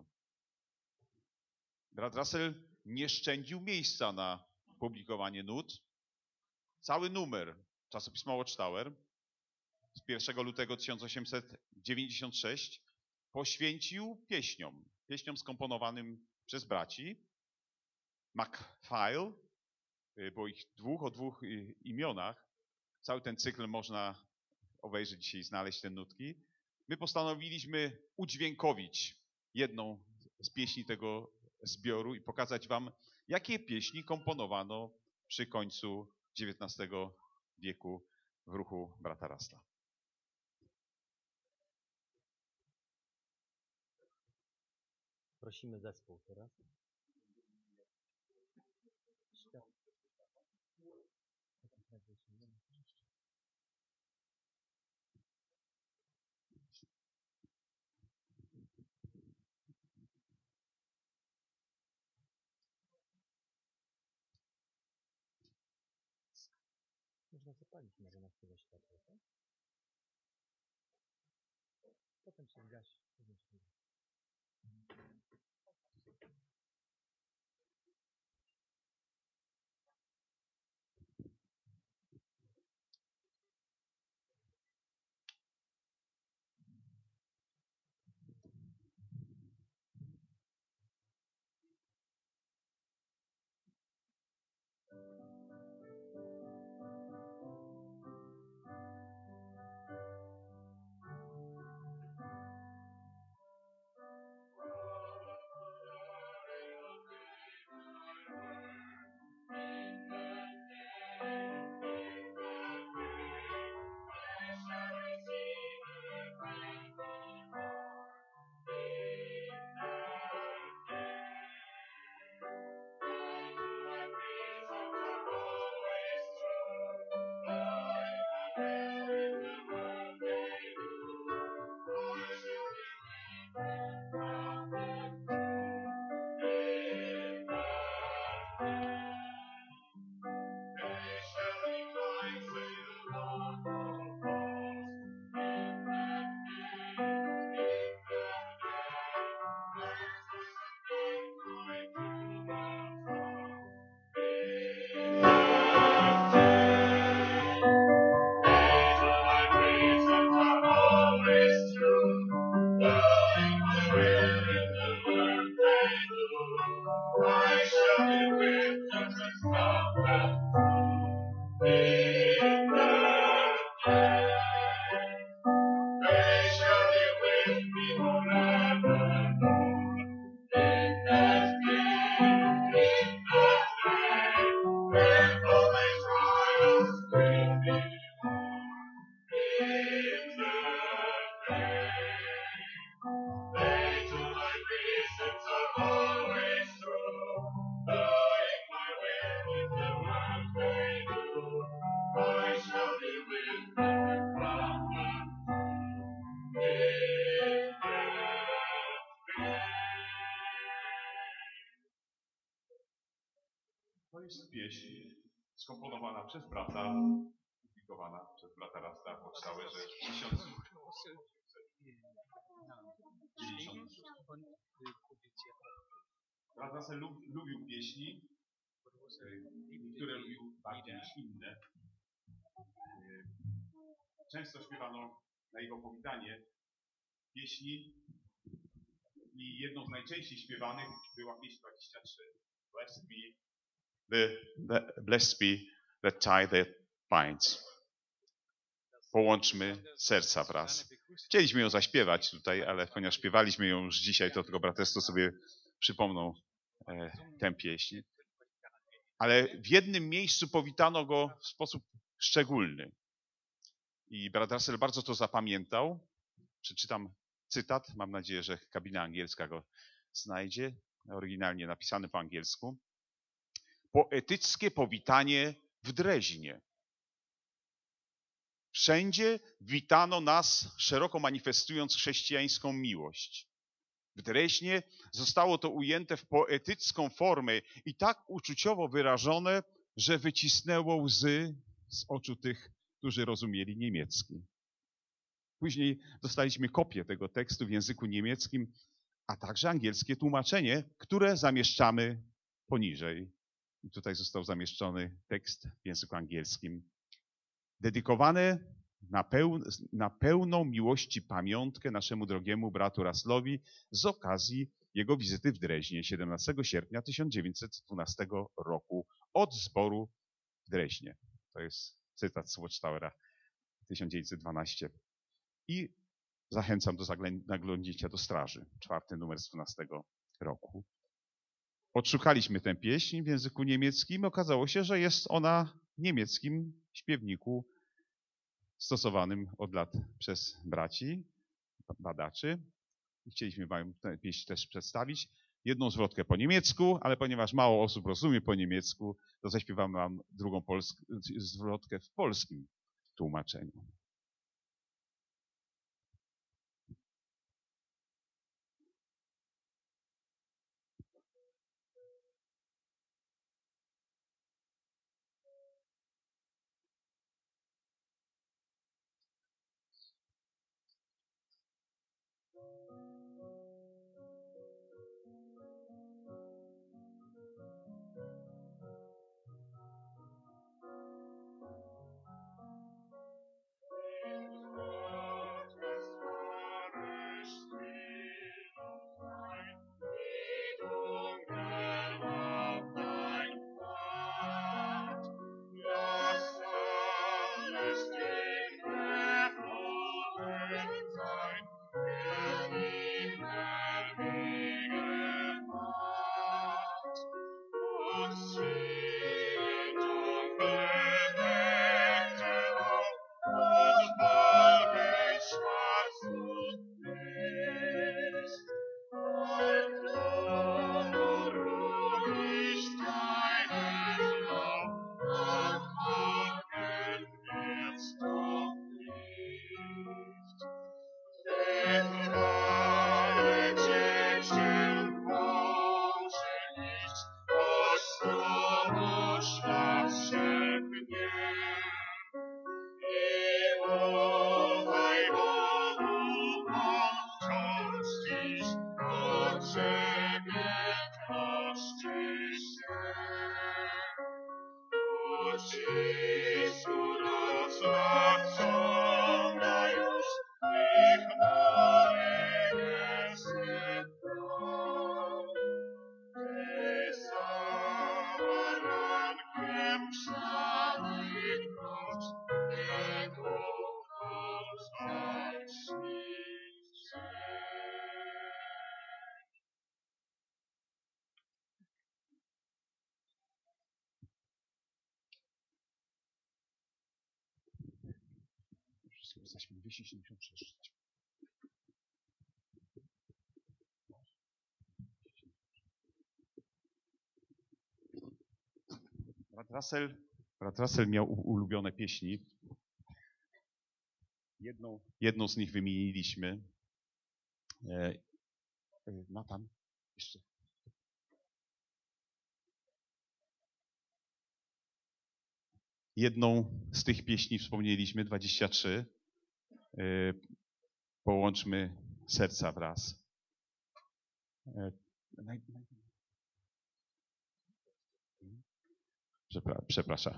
Brat Russell nie szczędził miejsca na publikowanie nut. Cały numer czasopisma Watchtower z pierwszego lutego tysiąc osiemset dziewięćdziesiątego szóstego poświęcił pieśniom, pieśniom skomponowanym przez braci. MacPhail, było ich dwóch o dwóch imionach. Cały ten cykl można obejrzeć dzisiaj i znaleźć te nutki. My postanowiliśmy udźwiękowić jedną z pieśni tego zbioru i pokazać wam, jakie pieśni komponowano przy końcu dziewiętnastego wieku w ruchu brata Russella. Prosimy zespół teraz. Można zapalić może na chwilę światło, tak? Potem się zgasi. jest pieśń skomponowana przez brata, publikowana przez brata Rasta Watchtowerze w tysiąc dziewięćdziesiątym szóstym. Brat Russell lub, lubił pieśni, które lubił bardziej niż inne. Często śpiewano na jego powitanie pieśni i jedną z najczęściej śpiewanych była pieśń dwadzieścia trzy. Blessed be the, the, blessed be the tie that binds. Połączmy serca wraz. Chcieliśmy ją zaśpiewać tutaj, ale ponieważ śpiewaliśmy ją już dzisiaj, to tylko bratesto sobie przypomną e, tę pieśń. Ale w jednym miejscu powitano go w sposób szczególny. I brat Russell bardzo to zapamiętał. Przeczytam cytat, mam nadzieję, że kabina angielska go znajdzie, oryginalnie napisany po angielsku. Poetyckie powitanie w Dreźnie. Wszędzie witano nas, szeroko manifestując chrześcijańską miłość. W Dreźnie zostało to ujęte w poetycką formę i tak uczuciowo wyrażone, że wycisnęło łzy z oczu tych, którzy rozumieli niemiecki. Później dostaliśmy kopię tego tekstu w języku niemieckim, a także angielskie tłumaczenie, które zamieszczamy poniżej. I tutaj został zamieszczony tekst w języku angielskim. Dedykowane na, peł, na pełną miłości pamiątkę naszemu drogiemu bratu Russellowi z okazji jego wizyty w Dreźnie siedemnastego sierpnia tysiąc dziewięćset dwunastego roku od zboru w Dreźnie. To jest cytat z Watchtowera tysiąc dziewięćset dwanaście. I zachęcam do zaglądnięcia do straży, czwarty numer z dwunastego roku. Odszukaliśmy tę pieśń w języku niemieckim. Okazało się, że jest ona w niemieckim śpiewniku stosowanym od lat przez braci, badaczy. I chcieliśmy wam tę pieśń też przedstawić. Jedną zwrotkę po niemiecku, ale ponieważ mało osób rozumie po niemiecku, to zaśpiewamy wam drugą polsk- zwrotkę w polskim tłumaczeniu. Jesteśmy dwieście siedemdziesiąt sześć. Brat Russell, brat Russell miał ulubione pieśni. Jedną, jedną z nich wymieniliśmy. E, Natan, jeszcze. Jedną z tych pieśni wspomnieliśmy, dwadzieścia trzy. Y, Połączmy serca wraz. Y, naj- naj- Przepra- Przepraszam.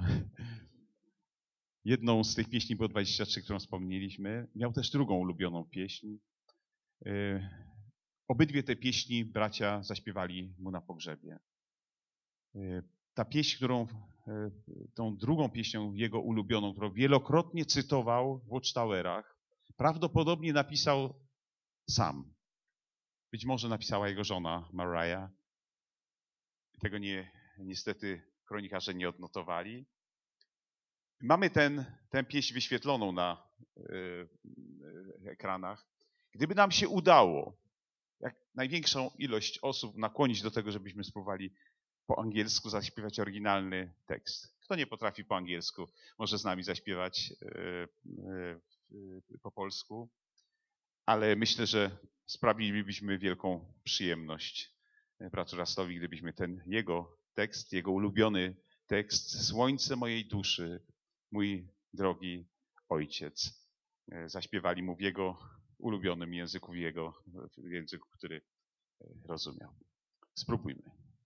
Jedną z tych pieśni było dwadzieścia trzy, którą wspomnieliśmy. Miał też drugą ulubioną pieśń. Y, Obydwie te pieśni bracia zaśpiewali mu na pogrzebie. Y, Ta pieśń, którą, y, tą drugą pieśnią jego ulubioną, którą wielokrotnie cytował w Watchtowerach, prawdopodobnie napisał sam. Być może napisała jego żona Mariah. Tego nie, niestety kronikarze nie odnotowali. Mamy ten, tę pieśń wyświetloną na y, y, ekranach. Gdyby nam się udało, jak największą ilość osób nakłonić do tego, żebyśmy spróbowali po angielsku zaśpiewać oryginalny tekst. Kto nie potrafi po angielsku, może z nami zaśpiewać y, y, po polsku, ale myślę, że sprawilibyśmy wielką przyjemność bratu Russellowi, gdybyśmy ten jego tekst, jego ulubiony tekst, Słońce mojej duszy, mój drogi ojciec, zaśpiewali mu w jego ulubionym języku, w jego w języku, który rozumiał. Spróbujmy.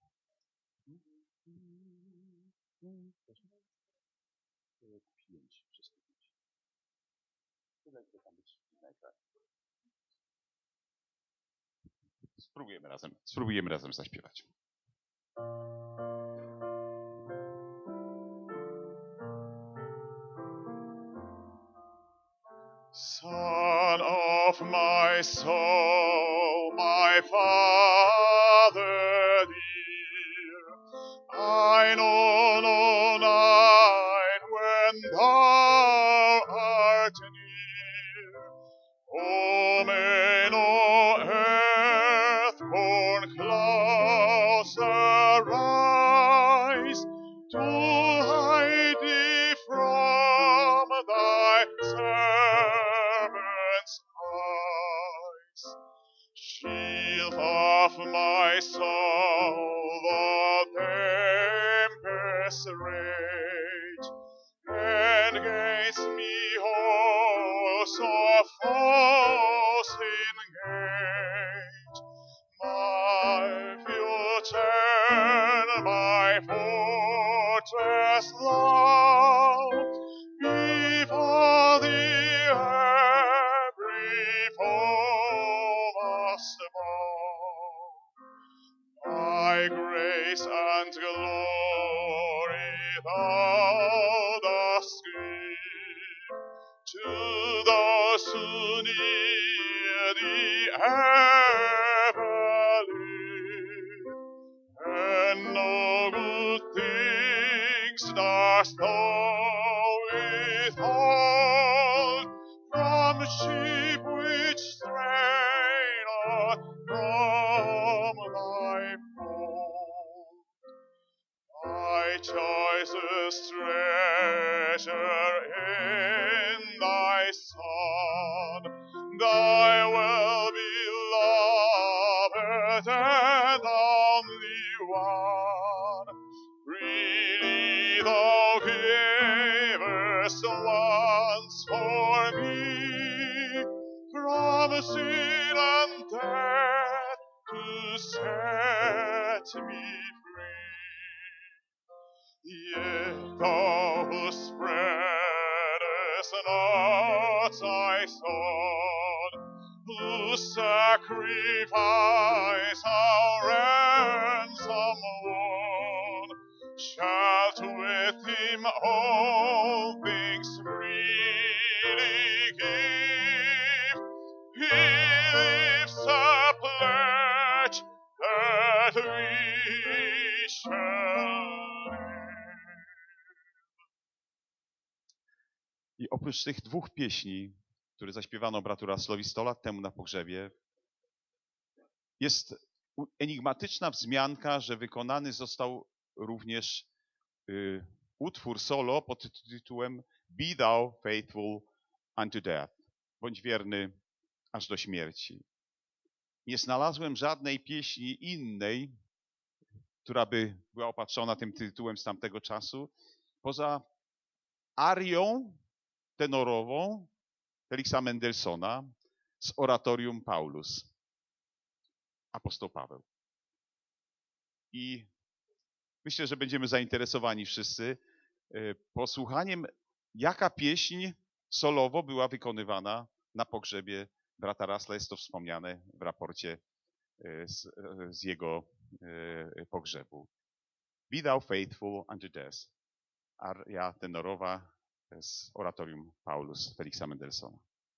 Spróbujemy razem, spróbujemy razem zaśpiewać. Son of my soul, my Father dear, I know no night when thou art near. Oh, may no earth-born clouds arise to hide thee from thy servant's eyes. Shield of my soul, the tempest rage, and against me hosts of foes engage. My future, my fortress, thou, before thee every foe must bow. Thy grace and glory thou dost give to those who near thee ever live, and no good things dost thou withhold from sheep which stray not from thy fold. Thy choicest treasure in thy Son, thy well-beloved and only one, freely thou gavest once for me, from sin and death to set me free. Yet thou who spreadest not thy Son, who sacrifice our ransom won, shalt with him all things freely give. He lives a pledge that we shall live. I oprócz tych dwóch pieśni, które zaśpiewano bratu Russellowi sto lat temu na pogrzebie, jest enigmatyczna wzmianka, że wykonany został również y, utwór solo pod tytułem Be Thou Faithful unto Death, bądź wierny aż do śmierci. Nie znalazłem żadnej pieśni innej, która by była opatrzona tym tytułem z tamtego czasu, poza arią tenorową Felixa Mendelssohna z oratorium Paulus, apostoł Paweł. I myślę, że będziemy zainteresowani wszyscy y, posłuchaniem, jaka pieśń solowo była wykonywana na pogrzebie brata Russella. Jest to wspomniane w raporcie y, z, z jego y, pogrzebu. Be thou faithful unto death. Aria tenorowa z oratorium Paulus Felixa Mendelssohna.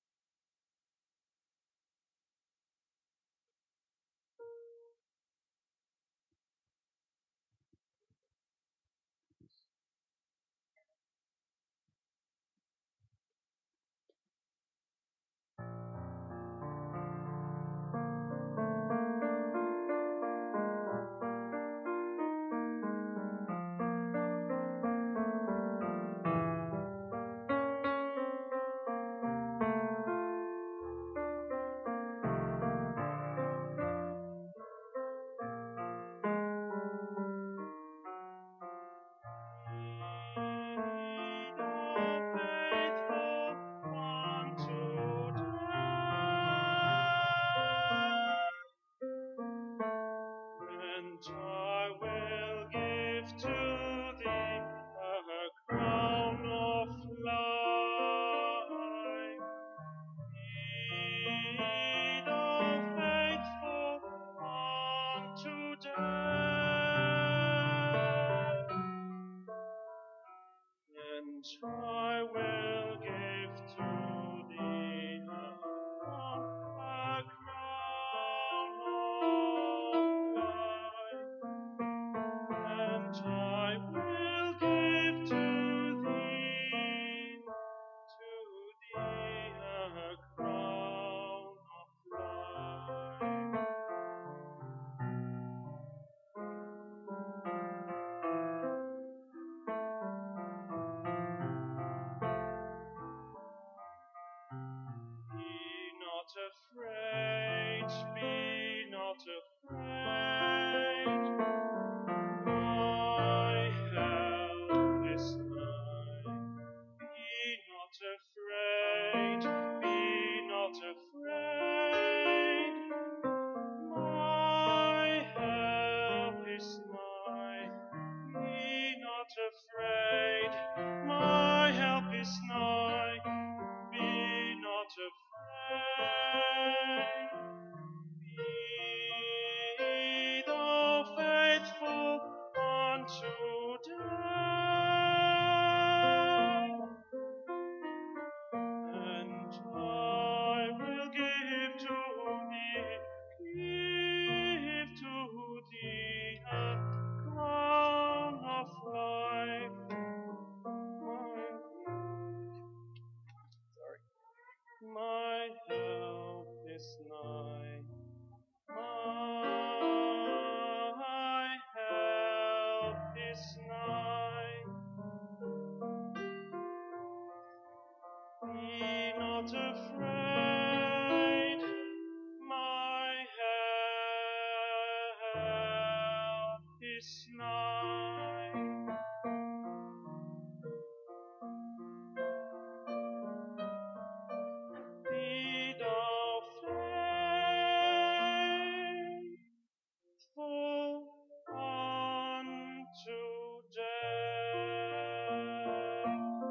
I will give to thee a crown, a crown of life, and I will give to thee, to thee a crown of life. Be not afraid, be not afraid, my help is nigh. Be not afraid, be not afraid, my help is nigh. Be not afraid, my help is nigh. Be not afraid, be thou faithful unto death, and I will give to thee, give to thee a crown of life. My help is nigh, my help is nigh. Be not afraid, my help is nigh. Be thou faithful unto death.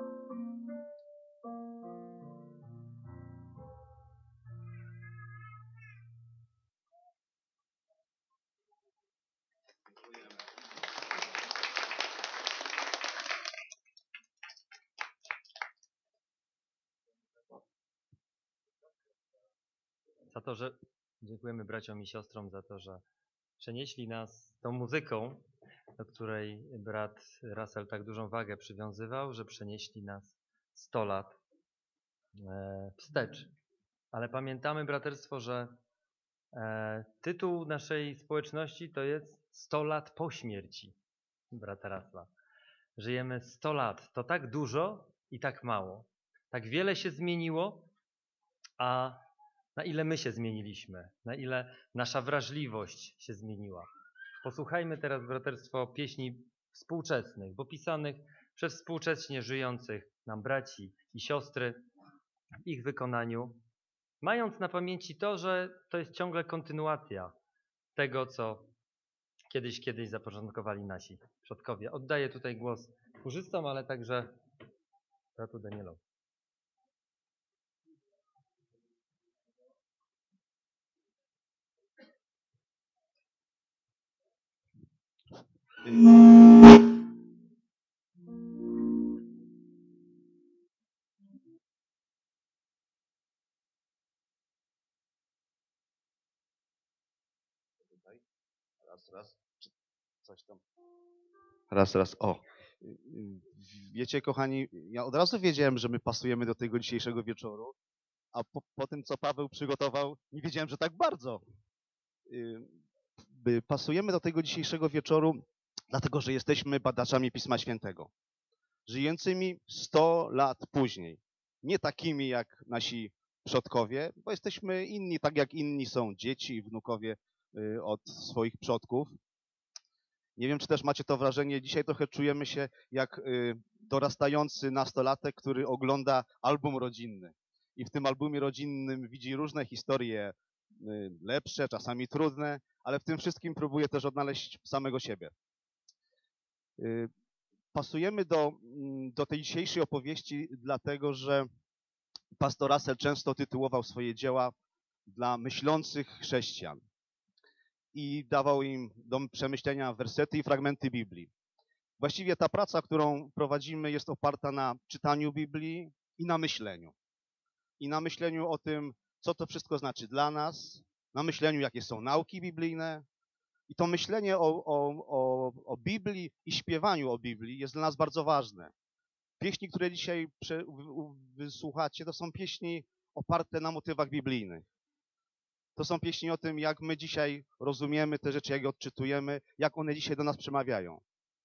Za to, że dziękujemy braciom i siostrom za to, że przenieśli nas tą muzyką, do której brat Russell tak dużą wagę przywiązywał, że przenieśli nas sto lat e, wstecz. Ale pamiętamy, braterstwo, że e, tytuł naszej społeczności to jest sto lat po śmierci brata Russella. Żyjemy sto lat. To tak dużo i tak mało. Tak wiele się zmieniło, a na ile my się zmieniliśmy, na ile nasza wrażliwość się zmieniła. Posłuchajmy teraz, braterstwo, pieśni współczesnych, bo pisanych przez współcześnie żyjących nam braci i siostry w ich wykonaniu, mając na pamięci to, że to jest ciągle kontynuacja tego, co kiedyś, kiedyś zapoczątkowali nasi przodkowie. Oddaję tutaj głos chórzystom, ale także bratu Danielowi. Raz, raz. Czy coś tam. Raz, raz. O. Wiecie, kochani, ja od razu wiedziałem, że my pasujemy do tego dzisiejszego wieczoru, a po, po tym, co Paweł przygotował, nie wiedziałem, że tak bardzo. Yy, Pasujemy do tego dzisiejszego wieczoru, dlatego że jesteśmy badaczami Pisma Świętego, żyjącymi sto lat później. Nie takimi jak nasi przodkowie, bo jesteśmy inni, tak jak inni są dzieci i wnukowie yy, od swoich przodków. Nie wiem, czy też macie to wrażenie, dzisiaj trochę czujemy się jak y, dorastający nastolatek, który ogląda album rodzinny. I w tym albumie rodzinnym widzi różne historie, y, lepsze, czasami trudne, ale w tym wszystkim próbuje też odnaleźć samego siebie. Y, pasujemy do, do tej dzisiejszej opowieści, dlatego że pastor Russell często tytułował swoje dzieła dla myślących chrześcijan i dawał im do przemyślenia wersety i fragmenty Biblii. Właściwie ta praca, którą prowadzimy, jest oparta na czytaniu Biblii i na myśleniu. I na myśleniu o tym, co to wszystko znaczy dla nas, na myśleniu, jakie są nauki biblijne. I to myślenie o, o, o, o Biblii i śpiewaniu o Biblii jest dla nas bardzo ważne. Pieśni, które dzisiaj wysłuchacie, to są pieśni oparte na motywach biblijnych. To są pieśni o tym, jak my dzisiaj rozumiemy te rzeczy, jak je odczytujemy, jak one dzisiaj do nas przemawiają.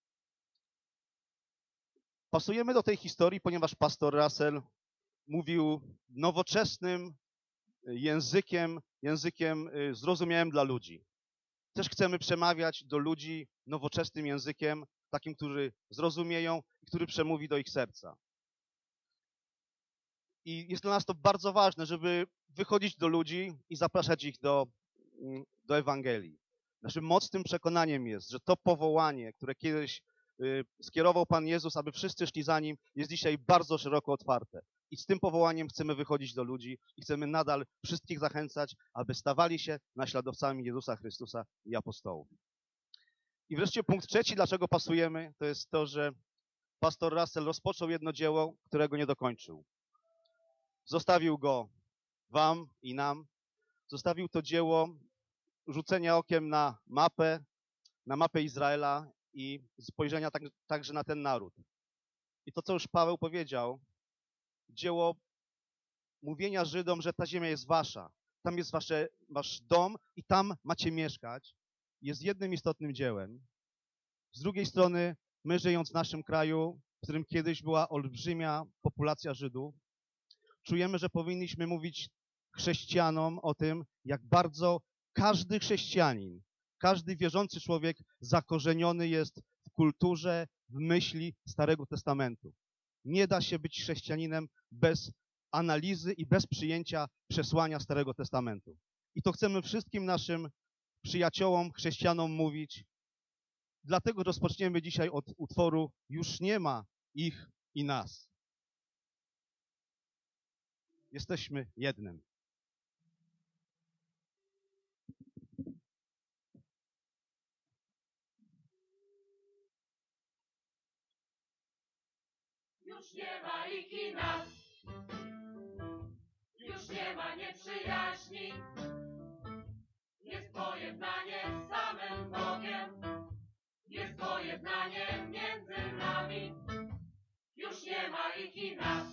Pasujemy do tej historii, ponieważ pastor Russell mówił nowoczesnym językiem, językiem zrozumiałym dla ludzi. Też chcemy przemawiać do ludzi nowoczesnym językiem, takim, który zrozumieją i który przemówi do ich serca. I jest dla nas to bardzo ważne, żeby wychodzić do ludzi i zapraszać ich do, do Ewangelii. Naszym mocnym przekonaniem jest, że to powołanie, które kiedyś y, skierował Pan Jezus, aby wszyscy szli za Nim, jest dzisiaj bardzo szeroko otwarte. I z tym powołaniem chcemy wychodzić do ludzi i chcemy nadal wszystkich zachęcać, aby stawali się naśladowcami Jezusa Chrystusa i apostołów. I wreszcie punkt trzeci, dlaczego pasujemy, to jest to, że pastor Russell rozpoczął jedno dzieło, którego nie dokończył. Zostawił go wam i nam. Zostawił to dzieło rzucenia okiem na mapę, na mapę Izraela i spojrzenia tak, także na ten naród. I to, co już Paweł powiedział, dzieło mówienia Żydom, że ta ziemia jest wasza, tam jest wasze, wasz dom i tam macie mieszkać, jest jednym istotnym dziełem. Z drugiej strony, my żyjąc w naszym kraju, w którym kiedyś była olbrzymia populacja Żydów, czujemy, że powinniśmy mówić chrześcijanom o tym, jak bardzo każdy chrześcijanin, każdy wierzący człowiek zakorzeniony jest w kulturze, w myśli Starego Testamentu. Nie da się być chrześcijaninem bez analizy i bez przyjęcia przesłania Starego Testamentu. I to chcemy wszystkim naszym przyjaciołom, chrześcijanom mówić. Dlatego rozpoczniemy dzisiaj od utworu Już nie ma ich i nas. Jesteśmy jednym. Już nie ma ich i nas, już nie ma nieprzyjaźni, jest pojednanie z samym Bogiem, jest pojednanie między nami. Już nie ma ich i nas,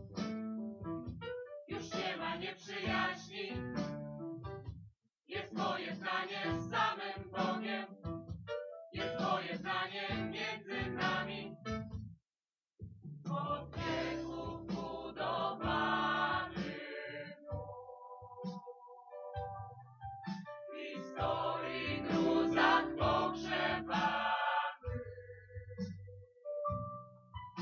już nie ma nieprzyjaźni, jest pojednanie z samym Bogiem, jest pojednanie między nami. Od wieków budowany dom, w historii gruzach pogrzebany,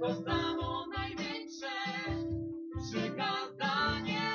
to samo największe przykazanie.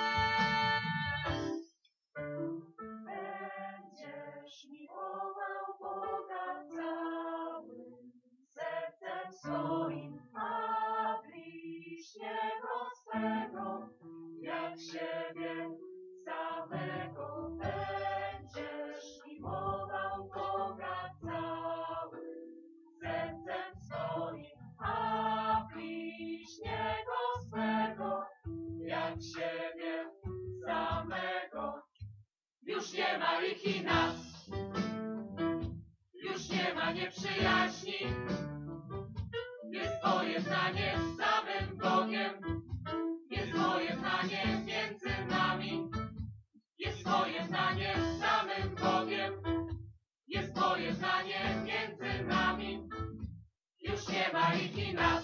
Będziesz miłował Boga całym sercem swoim, a bliźniego swego jak siebie samego. Będziesz miłował Boga całym sercem swoim, a bliźniego swego jak siebie samego. Już nie ma ich i nas, już nie ma nieprzyjaźni, jest pojednanie z samym Bogiem, jest pojednanie między nami, jest pojednanie z samym Bogiem, jest pojednanie między nami, już nie ma ich i nas.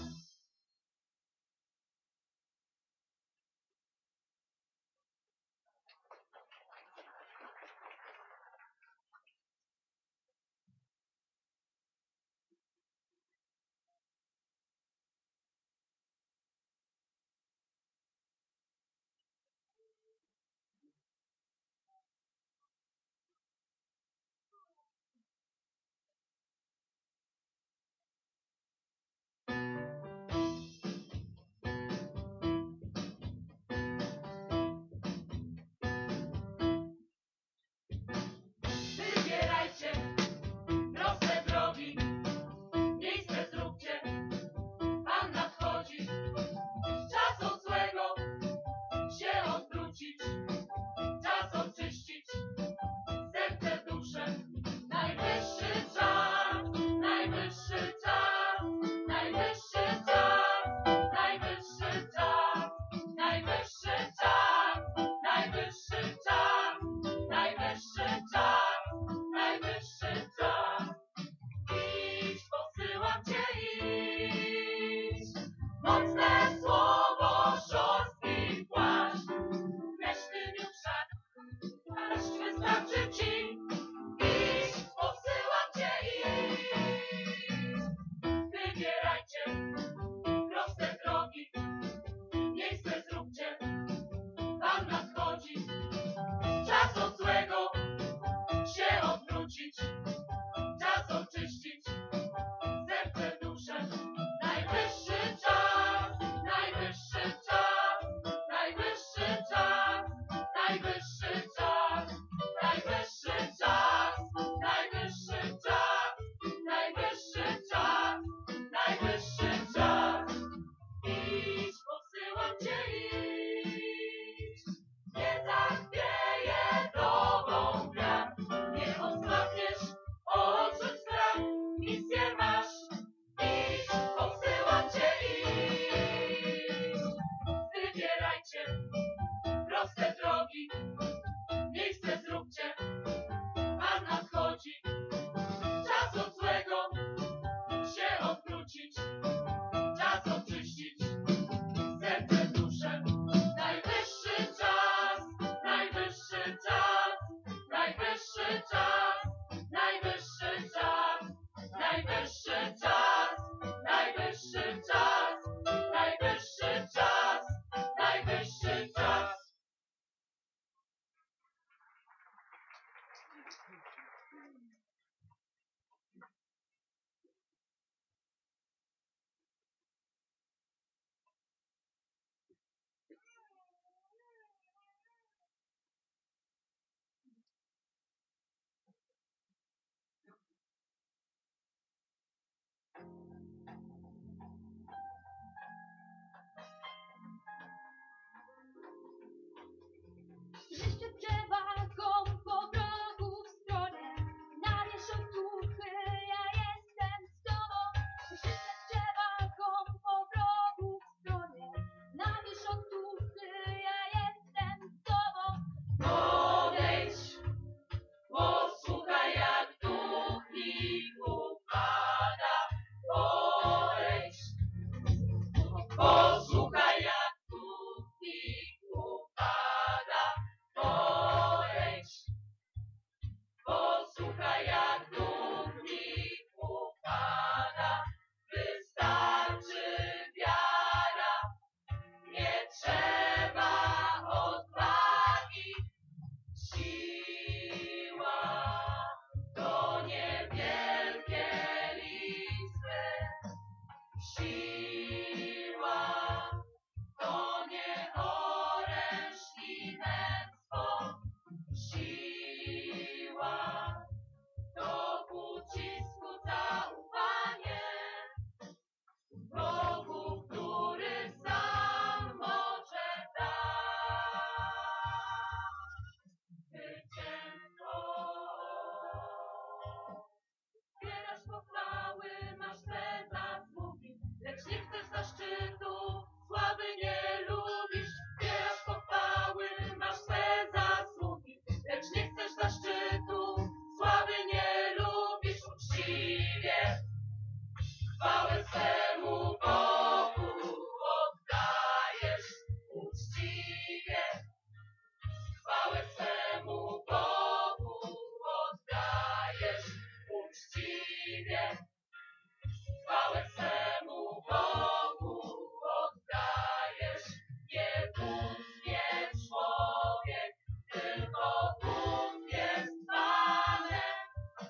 wie. Chwałę swemu Bogu oddajesz, nie Bóg, nie człowiek, tylko Bóg jest Panem.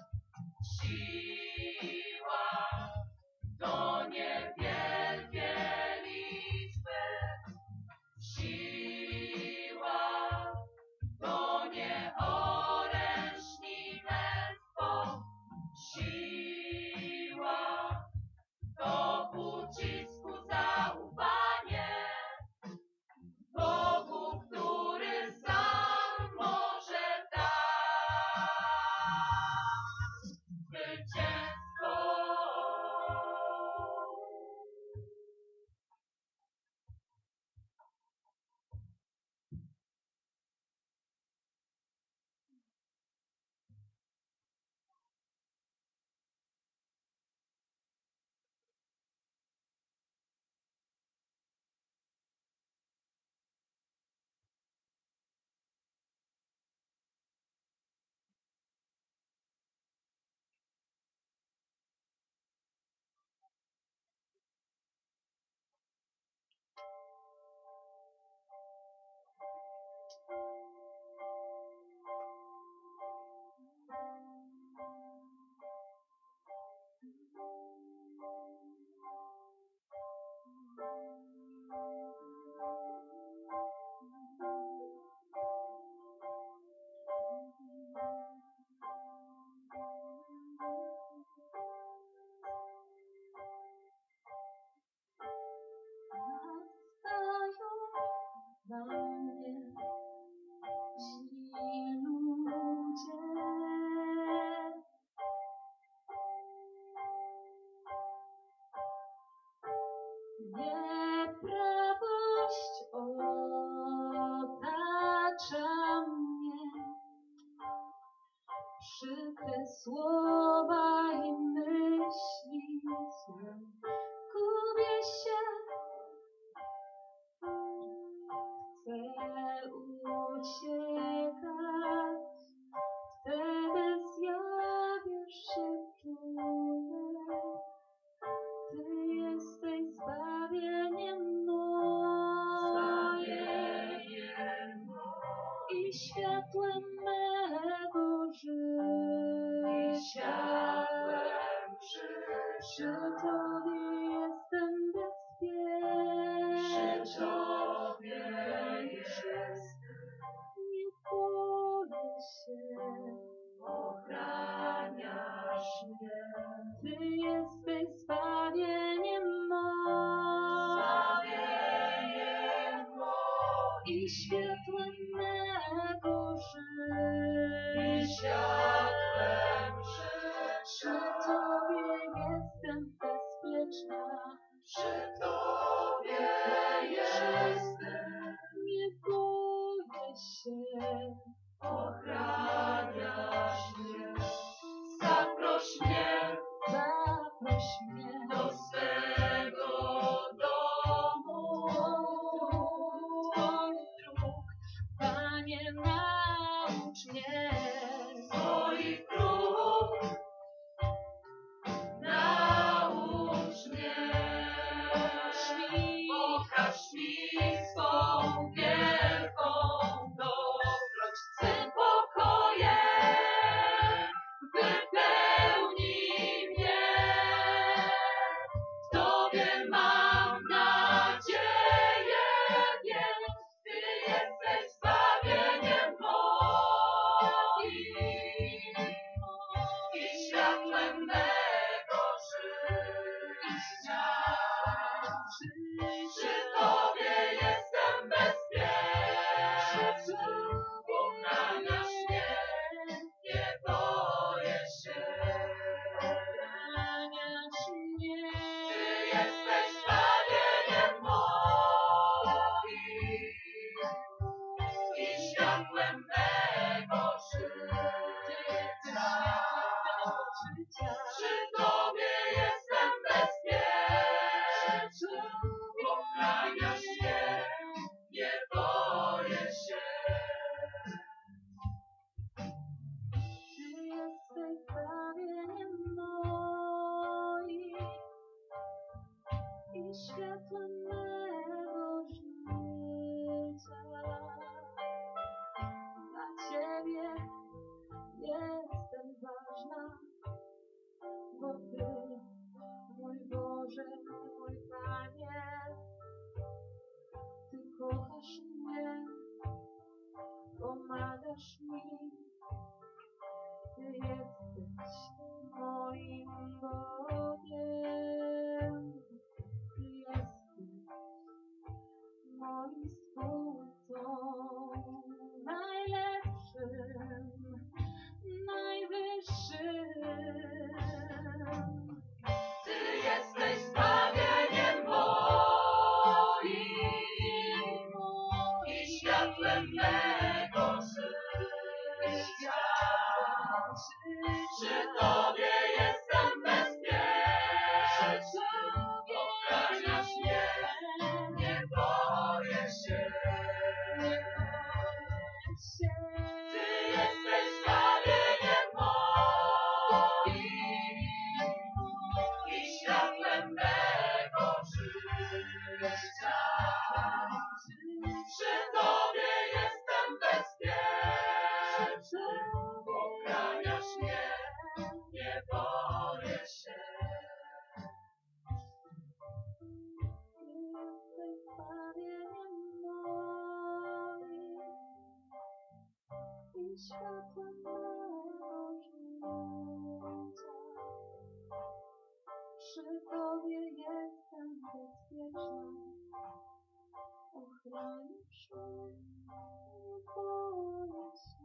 Siła to niewielkie liczby, siła to nie oręż ni męstwo, siła to w ucisku zaufanie Bogu, który sam może dać zwycięstwo. Nastają na mnie źli ludzie. Nieprawość otacza mnie, przykre słowa i myśli złe. Gubię się, chcę uciekać, wtedy zjawisz się czule. Ty jesteś zbawieniem moim i światłem mego życia. Przy Tobie jestem bezpieczny. Przy Tobie jestem. Nie boję się, ochraniasz mnie. Ty jesteś zbawieniem moim. Zbawieniem moim i światłem mego życia. Przy Tobie jestem bezpieczna. Przy Tobie jestem. Nie boję się, ochraniasz mnie. Zaproś mnie, zaproś mnie do swego domu. Twoich dróg, Panie, naucz mnie. Twoich dróg, naucz mnie. Boże, mój Panie, Ty kochasz mnie, pomagasz mi, Ty jesteś moim Bogiem, Ty jesteś moim Stwórcą, najlepszym, najwyższym. Ty jesteś zbawieniem moim i światłem mego życia. Przy Tobie jestem bezpieczny, ochraniasz mnie, nie boję się. Ty jesteś zbawieniem moim i światłem mego życia. Przy Tobie jestem bezpieczny, ochraniasz mnie, nie boję się. Jesteś zbawieniem moim i światłem mego życia. Przy Tobie jestem bezpieczna, ochronisz mnie, nie boję się.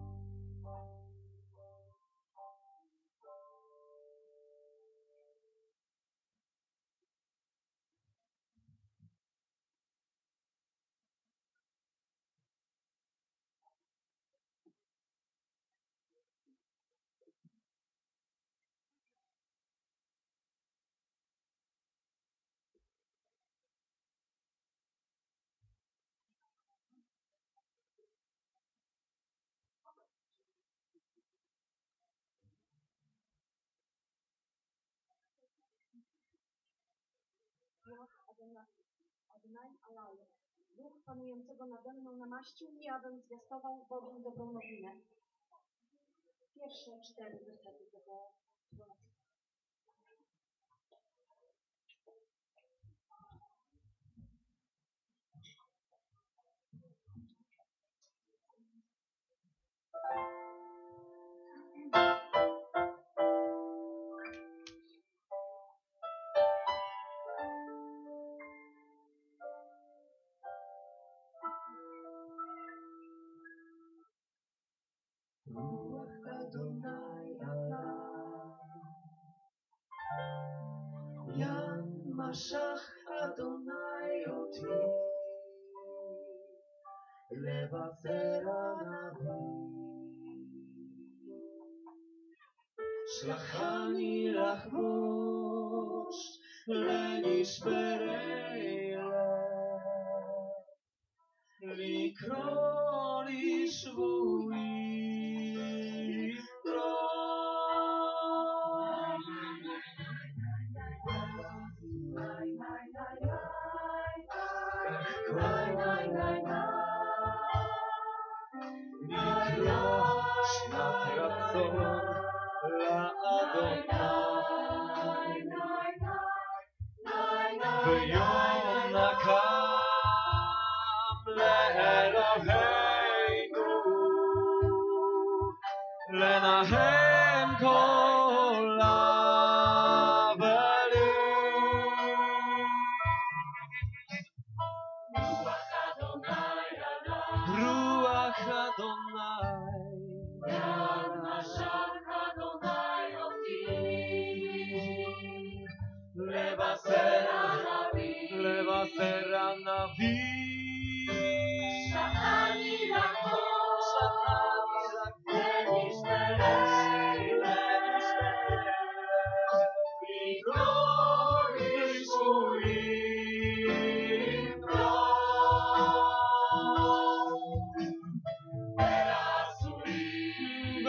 Adonai Alaje. Duch panującego nade mną namaścił mnie, abym zwiastował Bogiem dobrą nowinę. Pierwsze cztery wersety tego proroctwa. Ruach Adonai Allah, Yan Mashach Adonai Oti, Levaser Anavi, Shlachani Lachvosh Lenishberei Lev, Likro Lishvuim Rov. שנת רצון לאדוני ויום נקם לאלוהינו לנחם כל אבלים. רוח אדוני Yan Mashach Adonai Oti, לבשר Anavim, לבשר הנביא Shachani Lachvosh Lenishberei Lev, Likro Lishvuim Rov. Belasurim,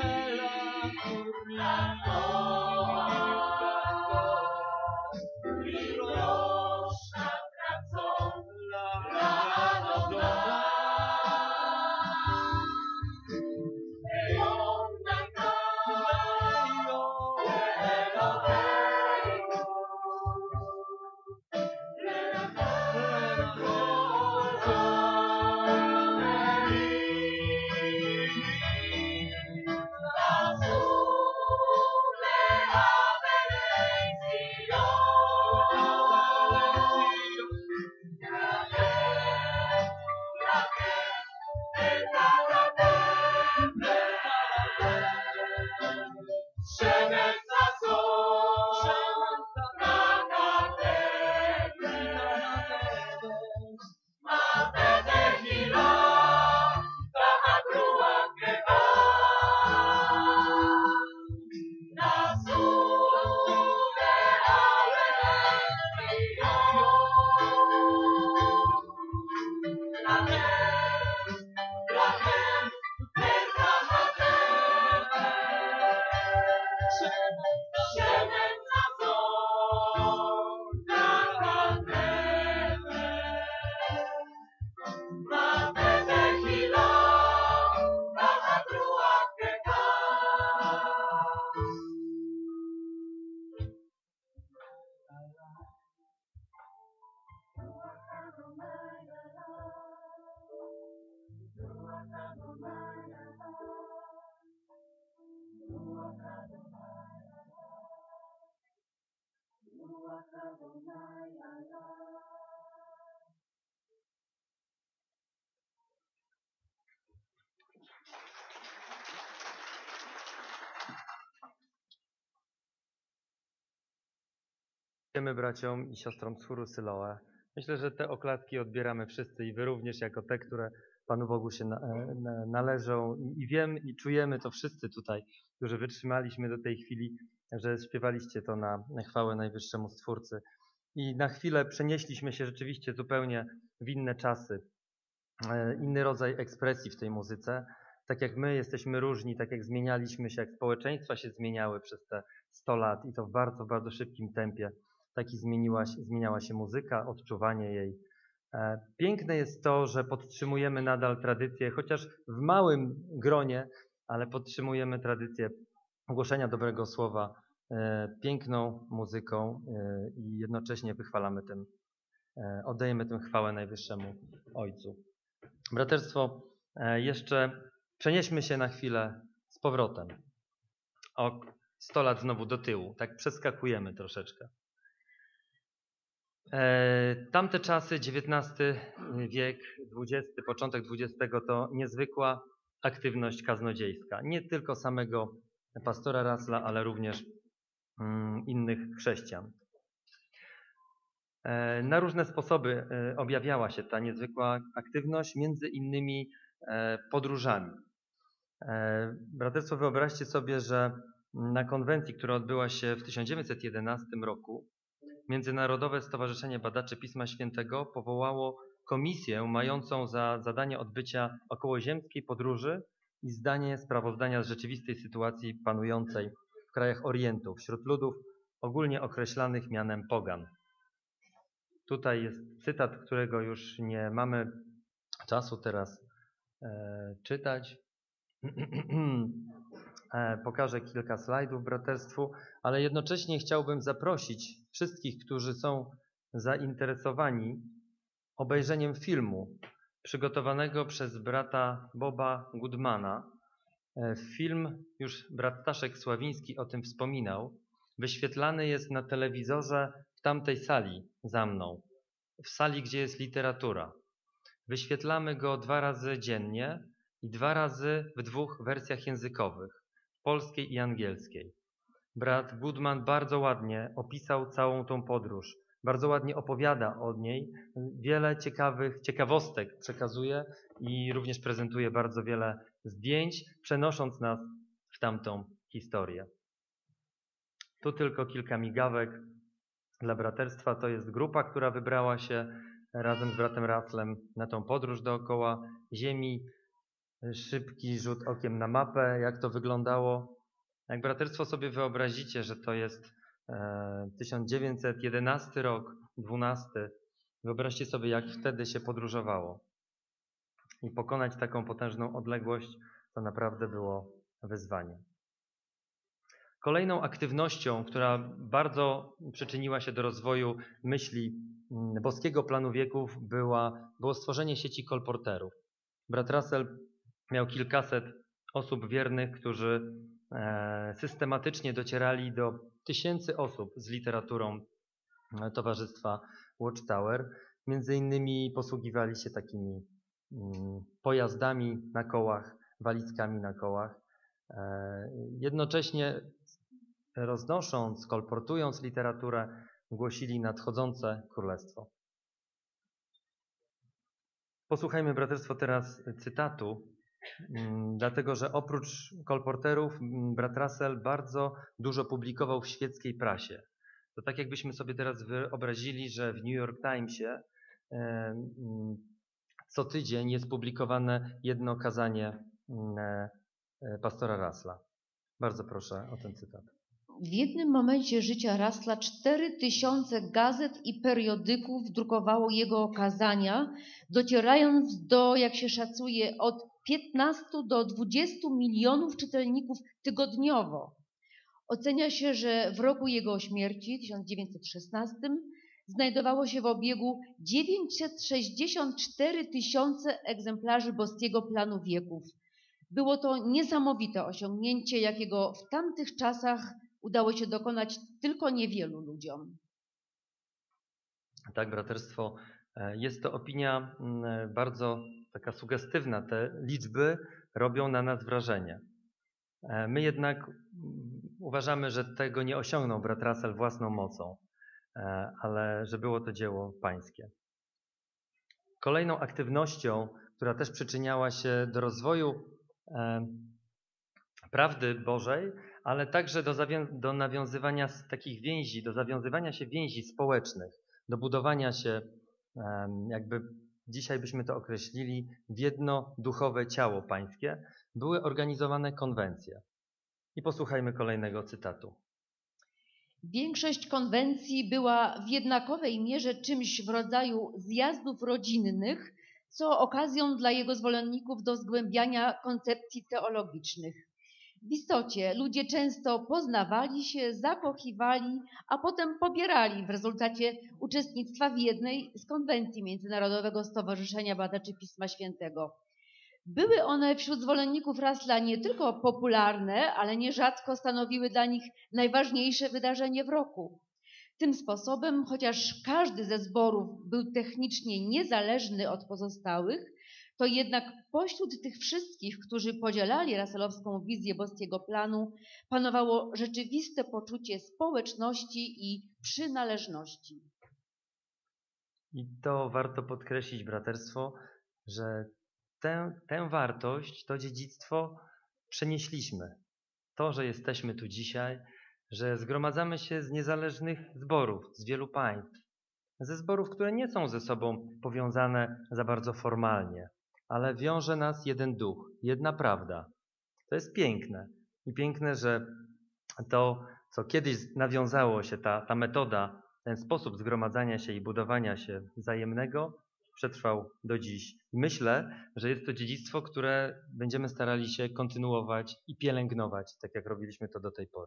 Latoa, Likro Dziękujemy braciom i siostrom z chóru Syloe. Myślę, że te oklaski odbieramy wszyscy i wy również jako te, które Panu Bogu się na, na, należą. I, I wiem i czujemy to wszyscy tutaj, którzy wytrzymaliśmy do tej chwili, że śpiewaliście to na, na chwałę Najwyższemu Stwórcy. I na chwilę przenieśliśmy się rzeczywiście zupełnie w inne czasy, inny rodzaj ekspresji w tej muzyce. Tak jak my jesteśmy różni, tak jak zmienialiśmy się, jak społeczeństwa się zmieniały przez te sto lat i to w bardzo, bardzo szybkim tempie. Taki zmieniła się, zmieniała się muzyka, odczuwanie jej. Piękne jest to, że podtrzymujemy nadal tradycję, chociaż w małym gronie, ale podtrzymujemy tradycję głoszenia dobrego słowa piękną muzyką i jednocześnie wychwalamy tym, oddajemy tym chwałę Najwyższemu Ojcu. Braterstwo, jeszcze przenieśmy się na chwilę z powrotem. O sto lat znowu do tyłu, tak przeskakujemy troszeczkę. Tamte czasy, dziewiętnasty wiek, dwudziesty, początek dwudziestego to niezwykła aktywność kaznodziejska. Nie tylko samego pastora Russella, ale również innych chrześcijan. Na różne sposoby objawiała się ta niezwykła aktywność, między innymi podróżami. Braterstwo, wyobraźcie sobie, że na konwencji, która odbyła się w tysiąc dziewięćset jedenastym roku, Międzynarodowe Stowarzyszenie Badaczy Pisma Świętego powołało komisję mającą za zadanie odbycia okołoziemskiej podróży i zdanie sprawozdania z rzeczywistej sytuacji panującej w krajach Orientu, wśród ludów ogólnie określanych mianem pogan. Tutaj jest cytat, którego już nie mamy czasu teraz e, czytać. e, pokażę kilka slajdów braterstwu, ale jednocześnie chciałbym zaprosić wszystkich, którzy są zainteresowani obejrzeniem filmu przygotowanego przez brata Boba Goodmana. E, film, już brat Staszek Sławiński o tym wspominał, wyświetlany jest na telewizorze w tamtej sali za mną, w sali, gdzie jest literatura. Wyświetlamy go dwa razy dziennie i dwa razy w dwóch wersjach językowych, polskiej i angielskiej. Brat Goodman bardzo ładnie opisał całą tą podróż, bardzo ładnie opowiada o niej, wiele ciekawych ciekawostek przekazuje i również prezentuje bardzo wiele zdjęć, przenosząc nas w tamtą historię. Tu tylko kilka migawek dla braterstwa. To jest grupa, która wybrała się razem z bratem Russellem na tą podróż dookoła Ziemi. Szybki rzut okiem na mapę, jak to wyglądało. Jak braterstwo sobie wyobrazicie, że to jest e, tysiąc dziewięćset jedenasty rok, dwunasty. Wyobraźcie sobie, jak wtedy się podróżowało. I pokonać taką potężną odległość to naprawdę było wyzwanie. Kolejną aktywnością, która bardzo przyczyniła się do rozwoju myśli boskiego planu wieków, była, było stworzenie sieci kolporterów. Brat Russell miał kilkaset osób wiernych, którzy e, systematycznie docierali do tysięcy osób z literaturą Towarzystwa Watchtower. Między innymi posługiwali się takimi mm, pojazdami na kołach, walizkami na kołach. E, jednocześnie roznosząc, kolportując literaturę, głosili nadchodzące królestwo. Posłuchajmy, braterstwo, teraz cytatu, dlatego że oprócz kolporterów brat Russell bardzo dużo publikował w świeckiej prasie. To tak jakbyśmy sobie teraz wyobrazili, że w New York Timesie co tydzień jest publikowane jedno kazanie pastora Russella. Bardzo proszę o ten cytat. W jednym momencie życia Russella cztery tysiące gazet i periodyków drukowało jego kazania, docierając do, jak się szacuje, od piętnastu do dwudziestu milionów czytelników tygodniowo. Ocenia się, że w roku jego śmierci, tysiąc dziewięćset szesnastym, znajdowało się w obiegu dziewięćset sześćdziesiąt cztery tysiące egzemplarzy boskiego planu wieków. Było to niesamowite osiągnięcie, jakiego w tamtych czasach udało się dokonać tylko niewielu ludziom. Tak, braterstwo, e, jest to opinia mm, bardzo taka sugestywna. Te liczby robią na nas wrażenie. E, My jednak mm, uważamy, że tego nie osiągnął brat Russell własną mocą, e, ale że było to dzieło pańskie. Kolejną aktywnością, która też przyczyniała się do rozwoju e, prawdy Bożej, ale także do, zawią- do nawiązywania z takich więzi, do zawiązywania się więzi społecznych, do budowania się, em, jakby dzisiaj byśmy to określili, w jedno duchowe ciało pańskie, były organizowane konwencje. I posłuchajmy kolejnego cytatu. Większość konwencji była w jednakowej mierze czymś w rodzaju zjazdów rodzinnych, co okazją dla jego zwolenników do zgłębiania koncepcji teologicznych. W istocie ludzie często poznawali się, zakochiwali, a potem pobierali w rezultacie uczestnictwa w jednej z konwencji Międzynarodowego Stowarzyszenia Badaczy Pisma Świętego. Były one wśród zwolenników Russella nie tylko popularne, ale nierzadko stanowiły dla nich najważniejsze wydarzenie w roku. Tym sposobem, chociaż każdy ze zborów był technicznie niezależny od pozostałych, to jednak pośród tych wszystkich, którzy podzielali russellowską wizję boskiego planu, panowało rzeczywiste poczucie społeczności i przynależności. I to warto podkreślić, braterstwo, że tę, tę wartość, to dziedzictwo przenieśliśmy. To, że jesteśmy tu dzisiaj, że zgromadzamy się z niezależnych zborów, z wielu państw, ze zborów, które nie są ze sobą powiązane za bardzo formalnie, ale wiąże nas jeden duch, jedna prawda. To jest piękne. I piękne, że to, co kiedyś nawiązało się, ta, ta metoda, ten sposób zgromadzania się i budowania się wzajemnego, przetrwał do dziś. Myślę, że jest to dziedzictwo, które będziemy starali się kontynuować i pielęgnować, tak jak robiliśmy to do tej pory.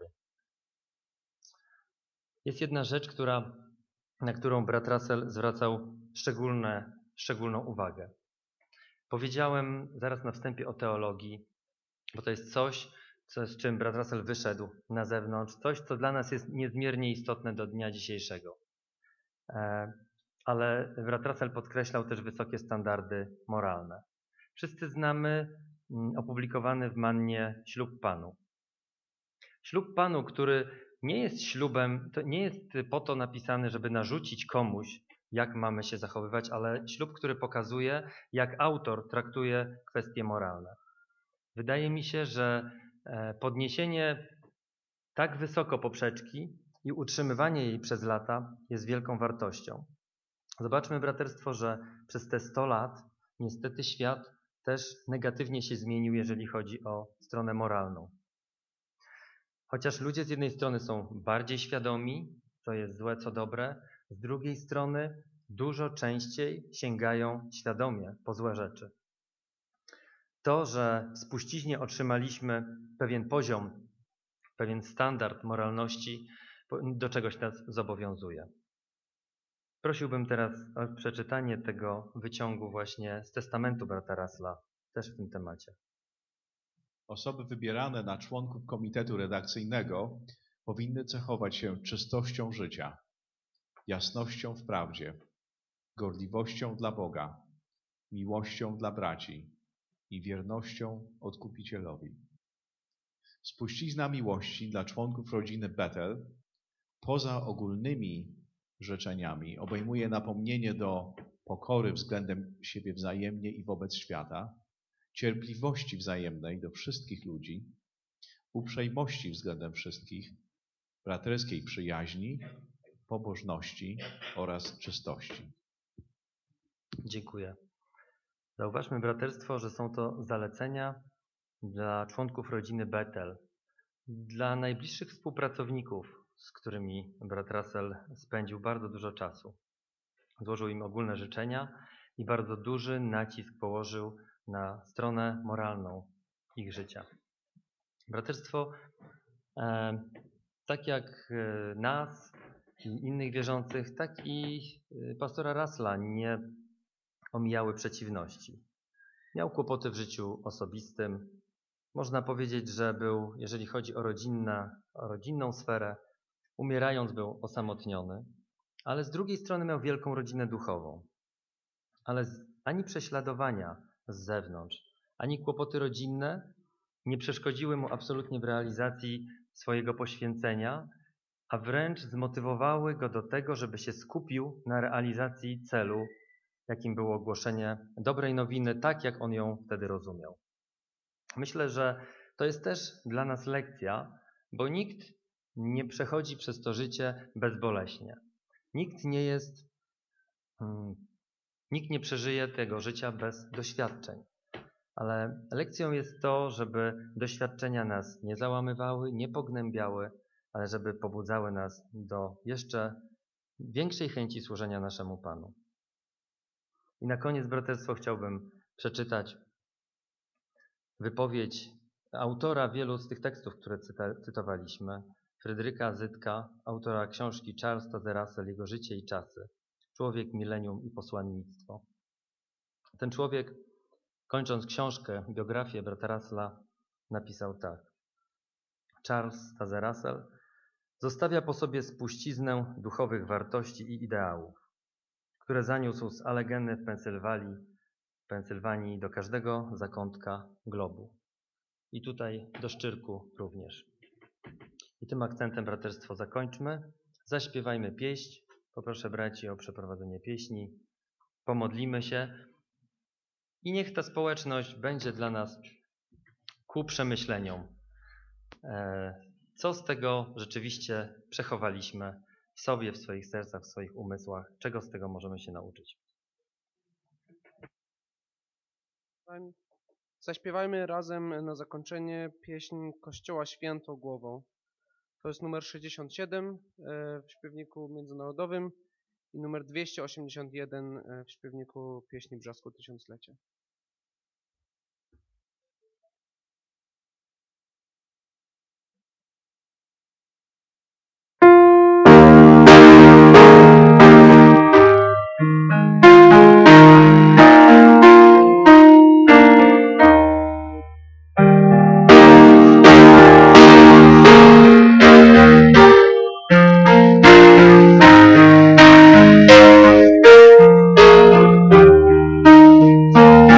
Jest jedna rzecz, która, na którą brat Russell zwracał szczególne, szczególną uwagę. Powiedziałem zaraz na wstępie o teologii, bo to jest coś, co, z czym brat Russell wyszedł na zewnątrz, coś, co dla nas jest niezmiernie istotne do dnia dzisiejszego. E, ale brat Russell podkreślał też wysokie standardy moralne. Wszyscy znamy mm, opublikowany w Mannie Ślub Panu. Ślub Panu, który nie jest ślubem, to nie jest po to napisany, żeby narzucić komuś, jak mamy się zachowywać, ale ślub, który pokazuje, jak autor traktuje kwestie moralne. Wydaje mi się, że podniesienie tak wysoko poprzeczki i utrzymywanie jej przez lata jest wielką wartością. Zobaczmy, braterstwo, że przez te sto lat niestety świat też negatywnie się zmienił, jeżeli chodzi o stronę moralną. Chociaż ludzie z jednej strony są bardziej świadomi, co jest złe, co dobre, z drugiej strony dużo częściej sięgają świadomie po złe rzeczy. To, że w spuściźnie otrzymaliśmy pewien poziom, pewien standard moralności, do czegoś nas zobowiązuje. Prosiłbym teraz o przeczytanie tego wyciągu właśnie z testamentu brata Russella, też w tym temacie. Osoby wybierane na członków komitetu redakcyjnego powinny cechować się czystością życia, jasnością w prawdzie, gorliwością dla Boga, miłością dla braci i wiernością Odkupicielowi. Spuścizna miłości dla członków rodziny Bethel poza ogólnymi życzeniami obejmuje napomnienie do pokory względem siebie wzajemnie i wobec świata, cierpliwości wzajemnej do wszystkich ludzi, uprzejmości względem wszystkich, braterskiej przyjaźni, pobożności oraz czystości. Dziękuję. Zauważmy, braterstwo, że są to zalecenia dla członków rodziny Bethel, dla najbliższych współpracowników, z którymi brat Russell spędził bardzo dużo czasu. Złożył im ogólne życzenia i bardzo duży nacisk położył na stronę moralną ich życia. Braterstwo, e, tak jak nas, i innych wierzących, tak i pastora Russella nie omijały przeciwności. Miał kłopoty w życiu osobistym. Można powiedzieć, że był, jeżeli chodzi o, rodzinna, o rodzinną sferę, umierając był osamotniony, ale z drugiej strony miał wielką rodzinę duchową. Ale ani prześladowania z zewnątrz, ani kłopoty rodzinne nie przeszkodziły mu absolutnie w realizacji swojego poświęcenia, a wręcz zmotywowały go do tego, żeby się skupił na realizacji celu, jakim było głoszenie dobrej nowiny, tak jak on ją wtedy rozumiał. Myślę, że to jest też dla nas lekcja, bo nikt nie przechodzi przez to życie bezboleśnie. Nikt nie jest, hmm, nikt nie przeżyje tego życia bez doświadczeń. Ale lekcją jest to, żeby doświadczenia nas nie załamywały, nie pognębiały, ale żeby pobudzały nas do jeszcze większej chęci służenia naszemu Panu. I na koniec, braterstwo, chciałbym przeczytać wypowiedź autora wielu z tych tekstów, które cyta, cytowaliśmy, Fryderyka Zytka, autora książki Charles Taze Russell, Jego życie i czasy, Człowiek, milenium i posłannictwo. Ten człowiek, kończąc książkę, biografię brata Russella, napisał tak. Charles Taze Russell zostawia po sobie spuściznę duchowych wartości i ideałów, które zaniósł z Allegany w Pensylwanii, w Pensylwanii do każdego zakątka globu. I tutaj do Szczyrku również. I tym akcentem, braterstwo, zakończmy. Zaśpiewajmy pieśń. Poproszę braci o przeprowadzenie pieśni. Pomodlimy się. I niech ta społeczność będzie dla nas ku przemyśleniom. Co z tego rzeczywiście przechowaliśmy w sobie, w swoich sercach, w swoich umysłach? Czego z tego możemy się nauczyć? Zaśpiewajmy razem na zakończenie pieśń Kościoła Świętą Głową. To jest numer sześćdziesiąt siedem w śpiewniku międzynarodowym i numer dwieście osiemdziesiąt jeden w śpiewniku Pieśni Brzasku Tysiąclecia. Thank you.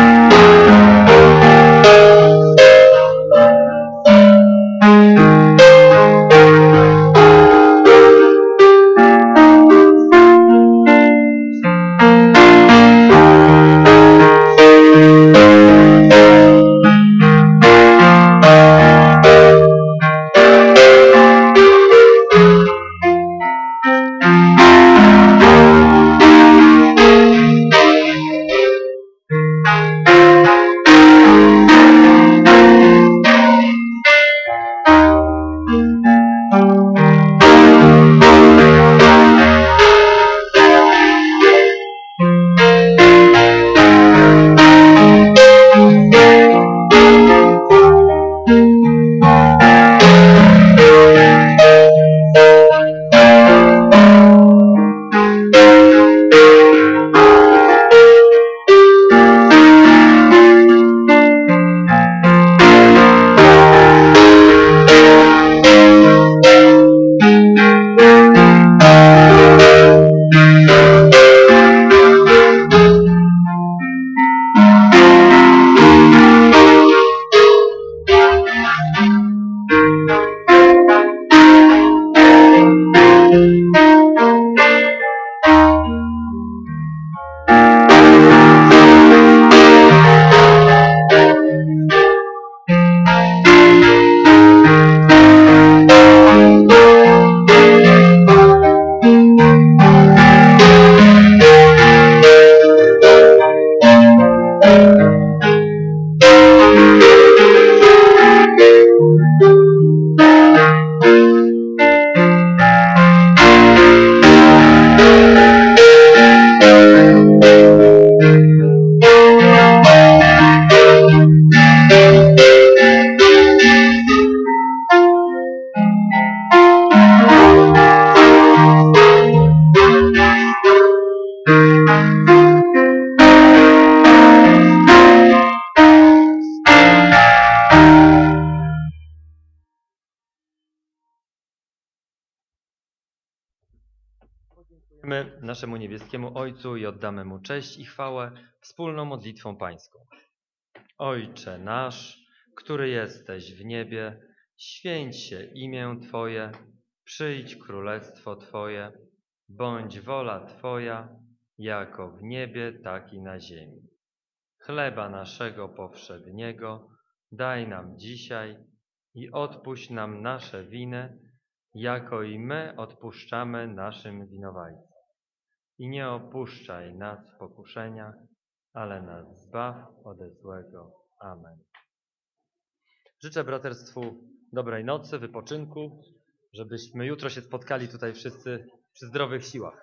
My naszemu niebieskiemu Ojcu i oddamy Mu cześć i chwałę wspólną modlitwą pańską. Ojcze nasz, który jesteś w niebie, święć się imię Twoje, przyjdź królestwo Twoje, bądź wola Twoja, jako w niebie, tak i na ziemi. Chleba naszego powszedniego daj nam dzisiaj i odpuść nam nasze winy, jako i my odpuszczamy naszym winowajcom. I nie opuszczaj nas w pokuszeniach, ale nas zbaw ode złego. Amen. Życzę braterstwu dobrej nocy, wypoczynku, żebyśmy jutro się spotkali tutaj wszyscy przy zdrowych siłach.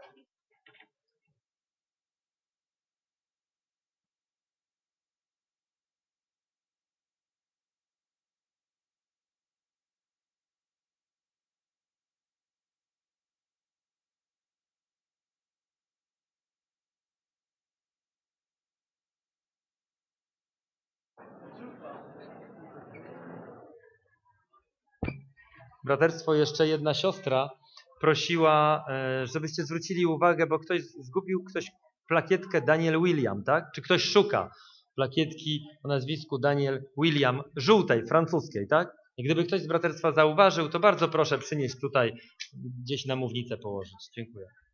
Braterstwo, jeszcze jedna siostra prosiła, żebyście zwrócili uwagę, bo ktoś zgubił ktoś plakietkę Daniel William, tak? Czy ktoś szuka plakietki o nazwisku Daniel William, żółtej, francuskiej, tak? I gdyby ktoś z braterstwa zauważył, to bardzo proszę przynieść tutaj, gdzieś na mównicę położyć. Dziękuję.